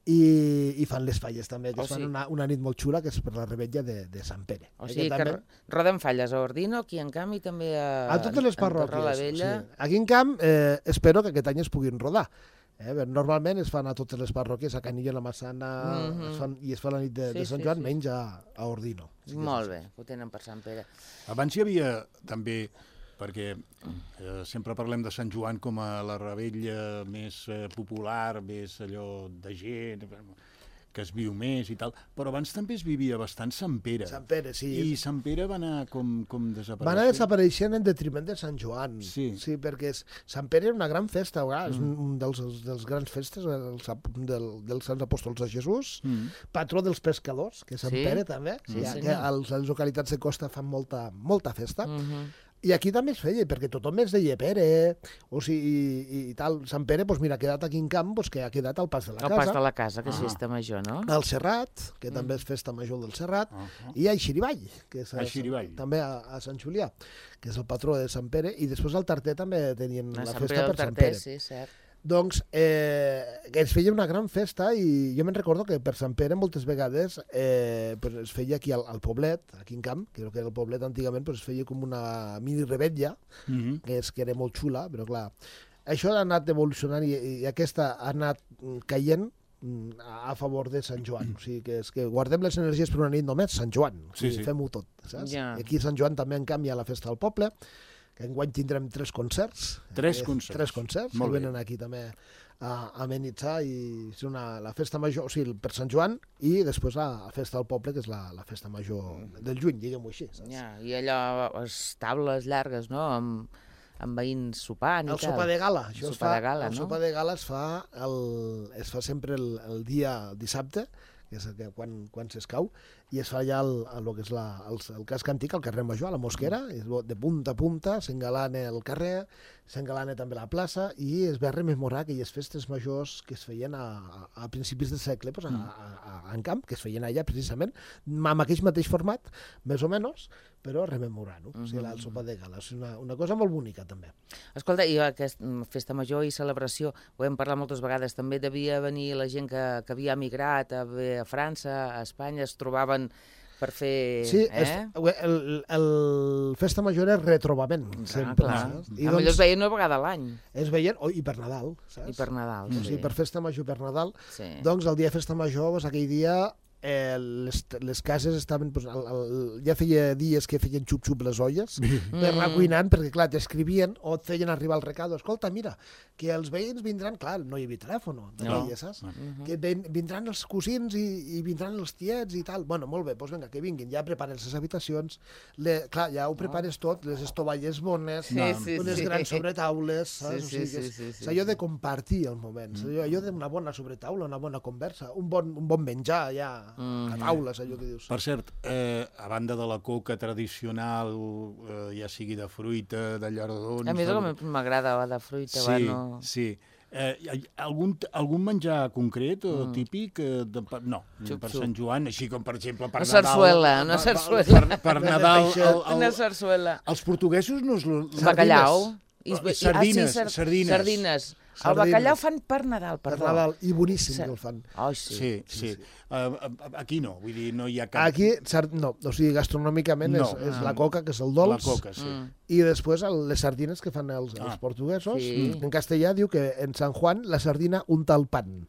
i, i fan les falles també, que O es fan sigui- una, una nit molt xula, que és per la revetlla de, de Sant Pere. O Eh, sigui que també- ro- roden falles a Ordino, aquí en canvi també a, A totes les en Torre la parròquies. Vella. Sí. Aquí en Camp eh, espero que aquest any es puguin rodar. Eh? Bé, normalment es fan a totes les parròquies, a Canilla, a la Massana, Mhm. es fan, i es fa la nit de, Sí, de Sant sí, Joan, sí. menys a, a Ordino. Sí que és Molt així. bé, ho tenen per Sant Pere. Abans hi havia també, perquè eh, sempre parlem de Sant Joan com a la revetlla més eh, popular, més allò de gent, que es viu més i tal, però abans també es vivia bastant Sant Pere. Sant Pere, sí. I Sant Pere va anar com, com desapareixent. Va anar desapareixent en detriment de Sant Joan. Sí. Sí, perquè és, Sant Pere era una gran festa, mm. és Mm. un dels, dels grans festes dels, ap- del, dels Sants Apòstols de Jesús, Mm. patró dels pescadors, que és Sant Sí? Pere també, Sí, ja, senyor. que als, a les localitats de costa fan molta, molta festa. Mhm. I aquí també es feia, perquè tothom es deia Pere, o sigui, i, i tal. Sant Pere, doncs mira, ha quedat aquí en Camp, doncs que ha quedat al Pas de la El Casa. Pas de la Casa, que és festa major, no? Al Serrat, que Mm. també és festa major del Serrat, Uh-huh. i a Xirivall, que és A Xirivall. també a, a Sant Julià, que és el patró de Sant Pere, i després al Tarter també tenien A la Sant festa Pere del per Sant Tarter, Pere. sí, cert. Doncs eh, que es feia una gran festa i jo me'n recordo que per Sant Pere moltes vegades eh, pues es feia aquí al, al poblet, aquí en Camp, que crec que era el poblet antigament, pues es feia com una mini revetlla, Mhm. que, és, que era molt xula, però clar, això ha anat evolucionant i, i aquesta ha anat mm, caient mm, a, a favor de Sant Joan. O sigui, que és que guardem les energies per una nit només, Sant Joan. O sigui, Sí, sí. fem-ho tot, saps? Ja. I aquí a Sant Joan també en canvi hi ha la festa del poble, que enguany tindrem tres concerts. Tres Eh, concerts. Tres concerts, Molt que bé. venen aquí també a amenitzar i és una, la festa major, o sigui, per Sant Joan, i després la, la festa del poble, que és la, la festa major del juny, diguem-ho així. Saps? Ja, i allò, les taules llargues, no?, amb, amb veïns sopant i El tal. sopar de gala, El això es sopar fa, de gala, el no? sopar de gala es fa, el, es fa sempre el, el dia dissabte, que és el que, quan, quan s'escau, i es fa allà el, el, el que és la, el, el casc antic, al carrer Major, a la Mosquera, és bo- de punta a punta, s'engalana el carrer, s'engalana també la plaça, i es ve a rememorar aquelles festes majors que es feien a, a, a principis del segle, pues, a, a, a, en Camp, que es feien allà precisament, amb aquell mateix format, més o menys, però rememorant-ho. O sigui, el sopar de gala és una, una cosa molt bonica, també. Escolta, i aquesta festa major i celebració, ho hem parlat moltes vegades, també devia venir la gent que, que havia emigrat a, a França, a Espanya, es trobaven per fer... Sí, eh? és, el, el Festa Major és retrobament, sempre. clar. Saps? I doncs, es veien una vegada a l'any. Es veien, oh, i per Nadal, saps? I per Nadal, O sigui, sí. per Festa Major i per Nadal. Sí. Doncs el dia de Festa Major, doncs, aquell dia, eh, les, les cases estaven... Doncs, el, el, ja feia dies que feien xup-xup les olles, per anar cuinant, perquè, clar, t'escrivien o et feien arribar el recado. Escolta, mira, que els veïns vindran... Clar, no hi havia telèfon, no. Aquella, saps? Mhm. Que ven, vindran els cosins i, i vindran els tiets i tal. Bueno, molt bé, doncs vinga, que vinguin. Ja prepares les habitacions. Le, clar, ja ho prepares tot, les estovalles bones, Sí, sí, unes sí. grans sobretaules, saps? Sí, O sigui, sí, que és, sí, sí, sí, és allò sí. de compartir el moment, mm. allò, allò d'una bona sobretaula, una bona conversa, un bon, un bon menjar ja Mm. a taula, és allò que dius. Per cert, eh, a banda de la coca tradicional, eh, ja sigui de fruita, de llardons... A mi és de- el que m'agrada, la de fruita, Sí, bueno... sí. Eh, hi ha algun, algun menjar concret o Mm. típic? Eh, de, per- no, Xup, per xup. Sant Joan, així com per exemple per Una Nadal. sarsuela, una per- sarsuela. Per, per Nadal... El, el, Una sarsuela. Els portuguesos no és... lo- Bacallau. I, I- sardines, ah, sí, sar- sardines. Sardines. El Sardines. bacallau fan per Nadal, Per perdó. Nadal, i boníssim Sa- que el fan. Oh, sí. Sí, sí. sí. Uh, aquí no, vull dir, no hi ha cap... Aquí, sar- no, o sigui, gastronòmicament No. és, és Ah. la coca, que és el dolç, La coca, sí. Mm. i després el, les sardines que fan els, Ah. els portuguesos. Sí. En castellà diu que en Sant Juan la sardina unta el pan.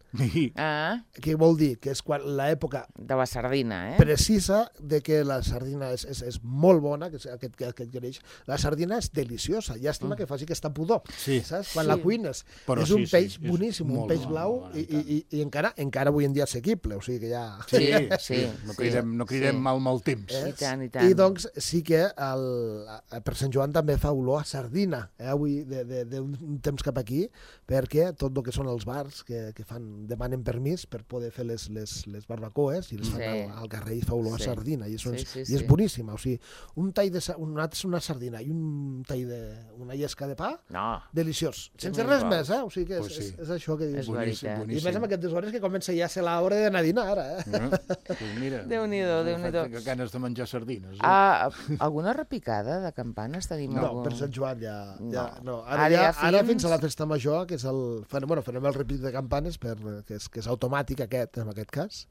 Ah, Què vol dir? Que és quan l'època de la sardina, eh? precisa de que la sardina és, és, és molt bona, que és aquest, aquest greix. La sardina és deliciosa, llàstima mm. que faci aquesta pudor, Sí. saps? Quan Sí. la cuines. Però és sí, un sí, peix és boníssim, un molt peix bo, blau, molt bo, i, i tant. i, i, i encara, encara avui en dia assequible, o sigui que ja... Sí, sí, Sí, no sí, cridem, no cridem sí. mal mal temps. I tant, i tant. I doncs sí que el, per Sant Joan també fa olor a sardina, eh, avui d'un de, de, d'un temps cap aquí, perquè tot el que són els bars que, que fan demanen permís per poder fer les, les, les barbacoes i les fan Sí. al, al carrer i fa olor Sí. a sardina i, això Sí, és, sí, i és sí. boníssima, o sigui, un tall de sa- una, una sardina i un tall de una llesca de pa, No. deliciós, sense molt res bo. més, eh? O sigui que és, Pues sí. és, és això que dius. És veritat. I més amb aquestes hores que comença ja a ser l'hora d'anar a dinar ara, eh? Eh? Pues mira, Déu-n'hi-do, m'ha Déu-n'hi-do. fet ganes de menjar sardines. Eh? Ah, alguna repicada de campanes tenim no, algun... per Sant Joan ja... ja no. no. Ara, Ara, ja, ja fins... ara fins a la festa major, que és el... Bueno, farem el repic de campanes, per, que, és, que és automàtic aquest, en aquest cas,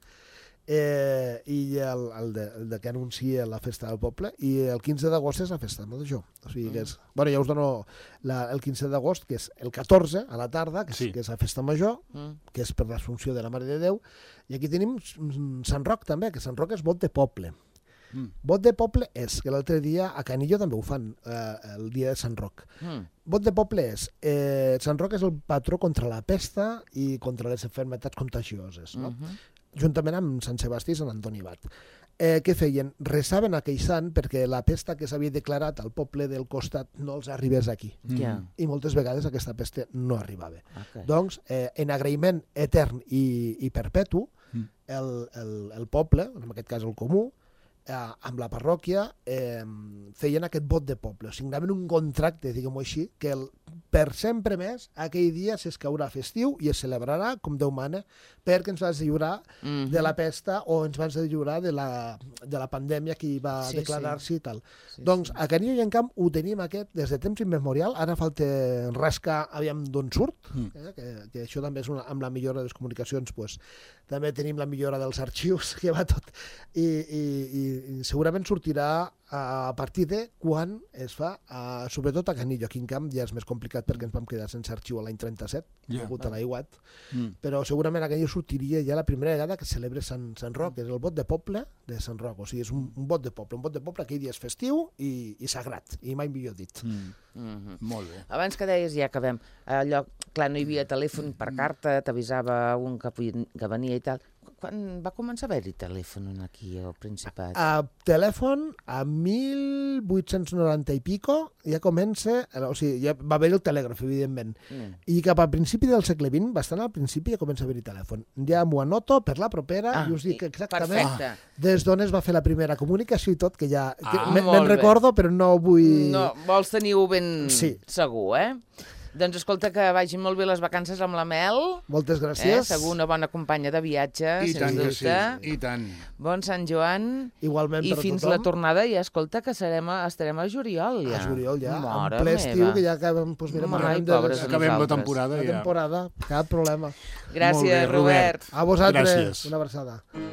eh, i el, el, de, el de que anuncia la festa del poble, i el quinze d'agost és la festa major. O sigui que és... Bueno, ja us dono la, el quinze d'agost, que és el catorze, a la tarda, que és, sí. que és la festa major, mm. que és per l'Assumpció de la Mare de Déu, i aquí tenim Sant Roc també, que Sant Roc és vot de poble. Mm. Vot de poble és, que l'altre dia a Canillo també ho fan, eh, el dia de Sant Roc. Mm. Vot de poble és, eh, Sant Roc és el patró contra la pesta i contra les enfermetats contagioses, no? Mm-hmm. Juntament amb Sant Sebastià i Sant Antoni Abat. Eh, què feien? Resaven aquell sant perquè la pesta que s'havia declarat al poble del costat no els arribés aquí. Mm. Yeah. I moltes vegades aquesta pesta no arribava. Okay. Doncs, eh, en agraïment etern i, i perpetu, mm. el, el, el poble, en aquest cas el comú, Eh, amb la parròquia eh, feien aquest vot de poble, signaven un contracte, diguem-ho així, que el, per sempre més aquell dia s'escaurà festiu i es celebrarà com Déu mana, perquè ens vas lliurar mm-hmm. de la pesta o ens vas lliurar de la, de la pandèmia que va sí, declarar-se sí. i tal. Sí, doncs sí. a Canillo i en Camp ho tenim aquest des de temps immemorial, ara falta rascar aviam d'on surt, mm. eh, que, que això també és una, amb la millora de les comunicacions, pues, també tenim la millora dels arxius, que va tot, i, i, i i segurament sortirà a partir de quan es fa, a, sobretot a Canillo. Aquí en Camp ja és més complicat perquè ens vam quedar sense arxiu a l'any trenta-set, yeah. degut a l'aiguat, mm. però segurament a Canillo sortiria ja la primera vegada que celebra Sant, Sant Roc, que és el vot de poble de Sant Roc, o sigui, és un, un vot de poble, un vot de poble aquell dia és festiu i, i sagrat, i mai millor dit. Mm. Mm-hmm. Molt bé. Abans que deies, ja acabem, allò, clar, no hi havia telèfon per carta, t'avisava un que, que venia i tal. Quan va començar a haver-hi telèfon aquí al Principat? A, a telèfon, a mil vuit-cents noranta i pico, ja comença, o sigui, ja va haver el telègraf, evidentment. Mm. I cap al principi del segle vint, bastant al principi, ja comença a haver-hi telèfon. Ja m'ho anoto per la propera, ah, i us dic exactament perfecte. Des d'on es va fer la primera comunicació i tot, que ja ah, me'n recordo, però no vull... No, vols tenir-ho ben sí. segur, eh? Doncs escolta, que vagin molt bé les vacances amb la Mel. Moltes gràcies. Eh? Segur una bona companya de viatge, I sens tant dubte. Sí. I tant. Bon Sant Joan. Igualment I per fins tothom. la tornada, i escolta, que serem a, estarem a juliol, ja. A juliol, ja. Mare en ple meva. estiu, que ja acabem... Doncs mira, Ai, de, pobres acabem la temporada, la ja. temporada, cap problema. Gràcies, bé, Robert. A vosaltres, gràcies. una abraçada.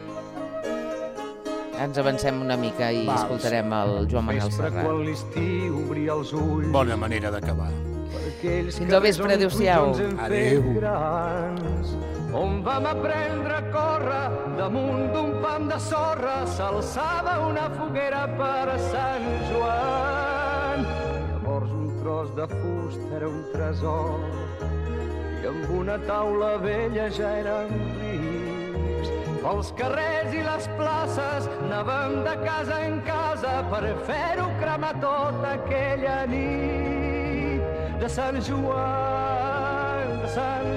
Ens avancem una mica i Va, escoltarem el Joan Manuel Serrat. Quan l'estiu obria els ulls. Bona manera d'acabar. Fins al vespre, adéu-siau. Adéu. Grans, on vam aprendre a córrer damunt d'un pam de sorra, s'alçava una foguera per Sant Joan. Llavors un tros de fusta era un tresor i amb una taula vella ja eren rics. Pels carrers i les places anàvem de casa en casa per fer-ho cremar tota aquella nit. De Sant Joan, de Sant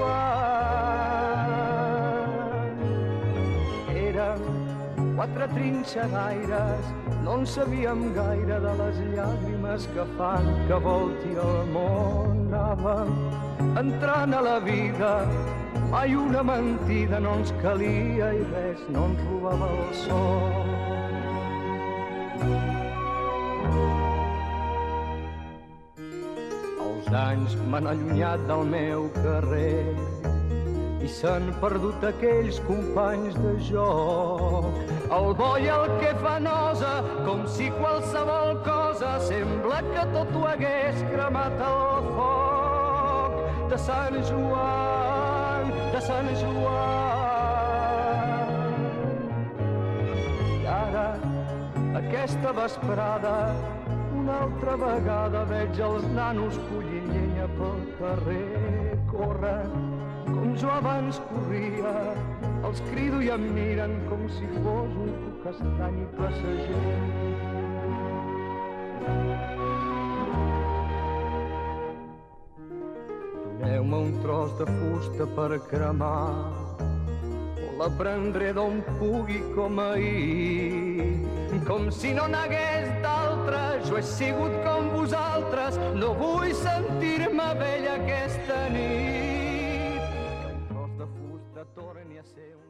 Joan. Eren quatre trinxeraires, no en sabíem gaire de les llàgrimes que fan que volti el món. Anàvem entrant a la vida, mai una mentida no ens calia i res no ens robava el sol. Els anys m'han allunyat del meu carrer i s'han perdut aquells companys de joc. El bo i el que fa nosa, com si qualsevol cosa sembla que tot ho hagués cremat al foc. De Sant Joan, de Sant Joan. I ara, aquesta vesprada, una altra vegada veig els nanos collint llenya pel carrer. Corren com jo abans corria, els crido i em miren com si fos un cuc estrany i passager. Doneu-me un tros de fusta per cremar, o la prendré d'on pugui com ahir. Com si no n'hagués d'altra, jo he sigut com vosaltres, no vull sentir-me vella aquesta nit. Que un tros de fusta torni a ser un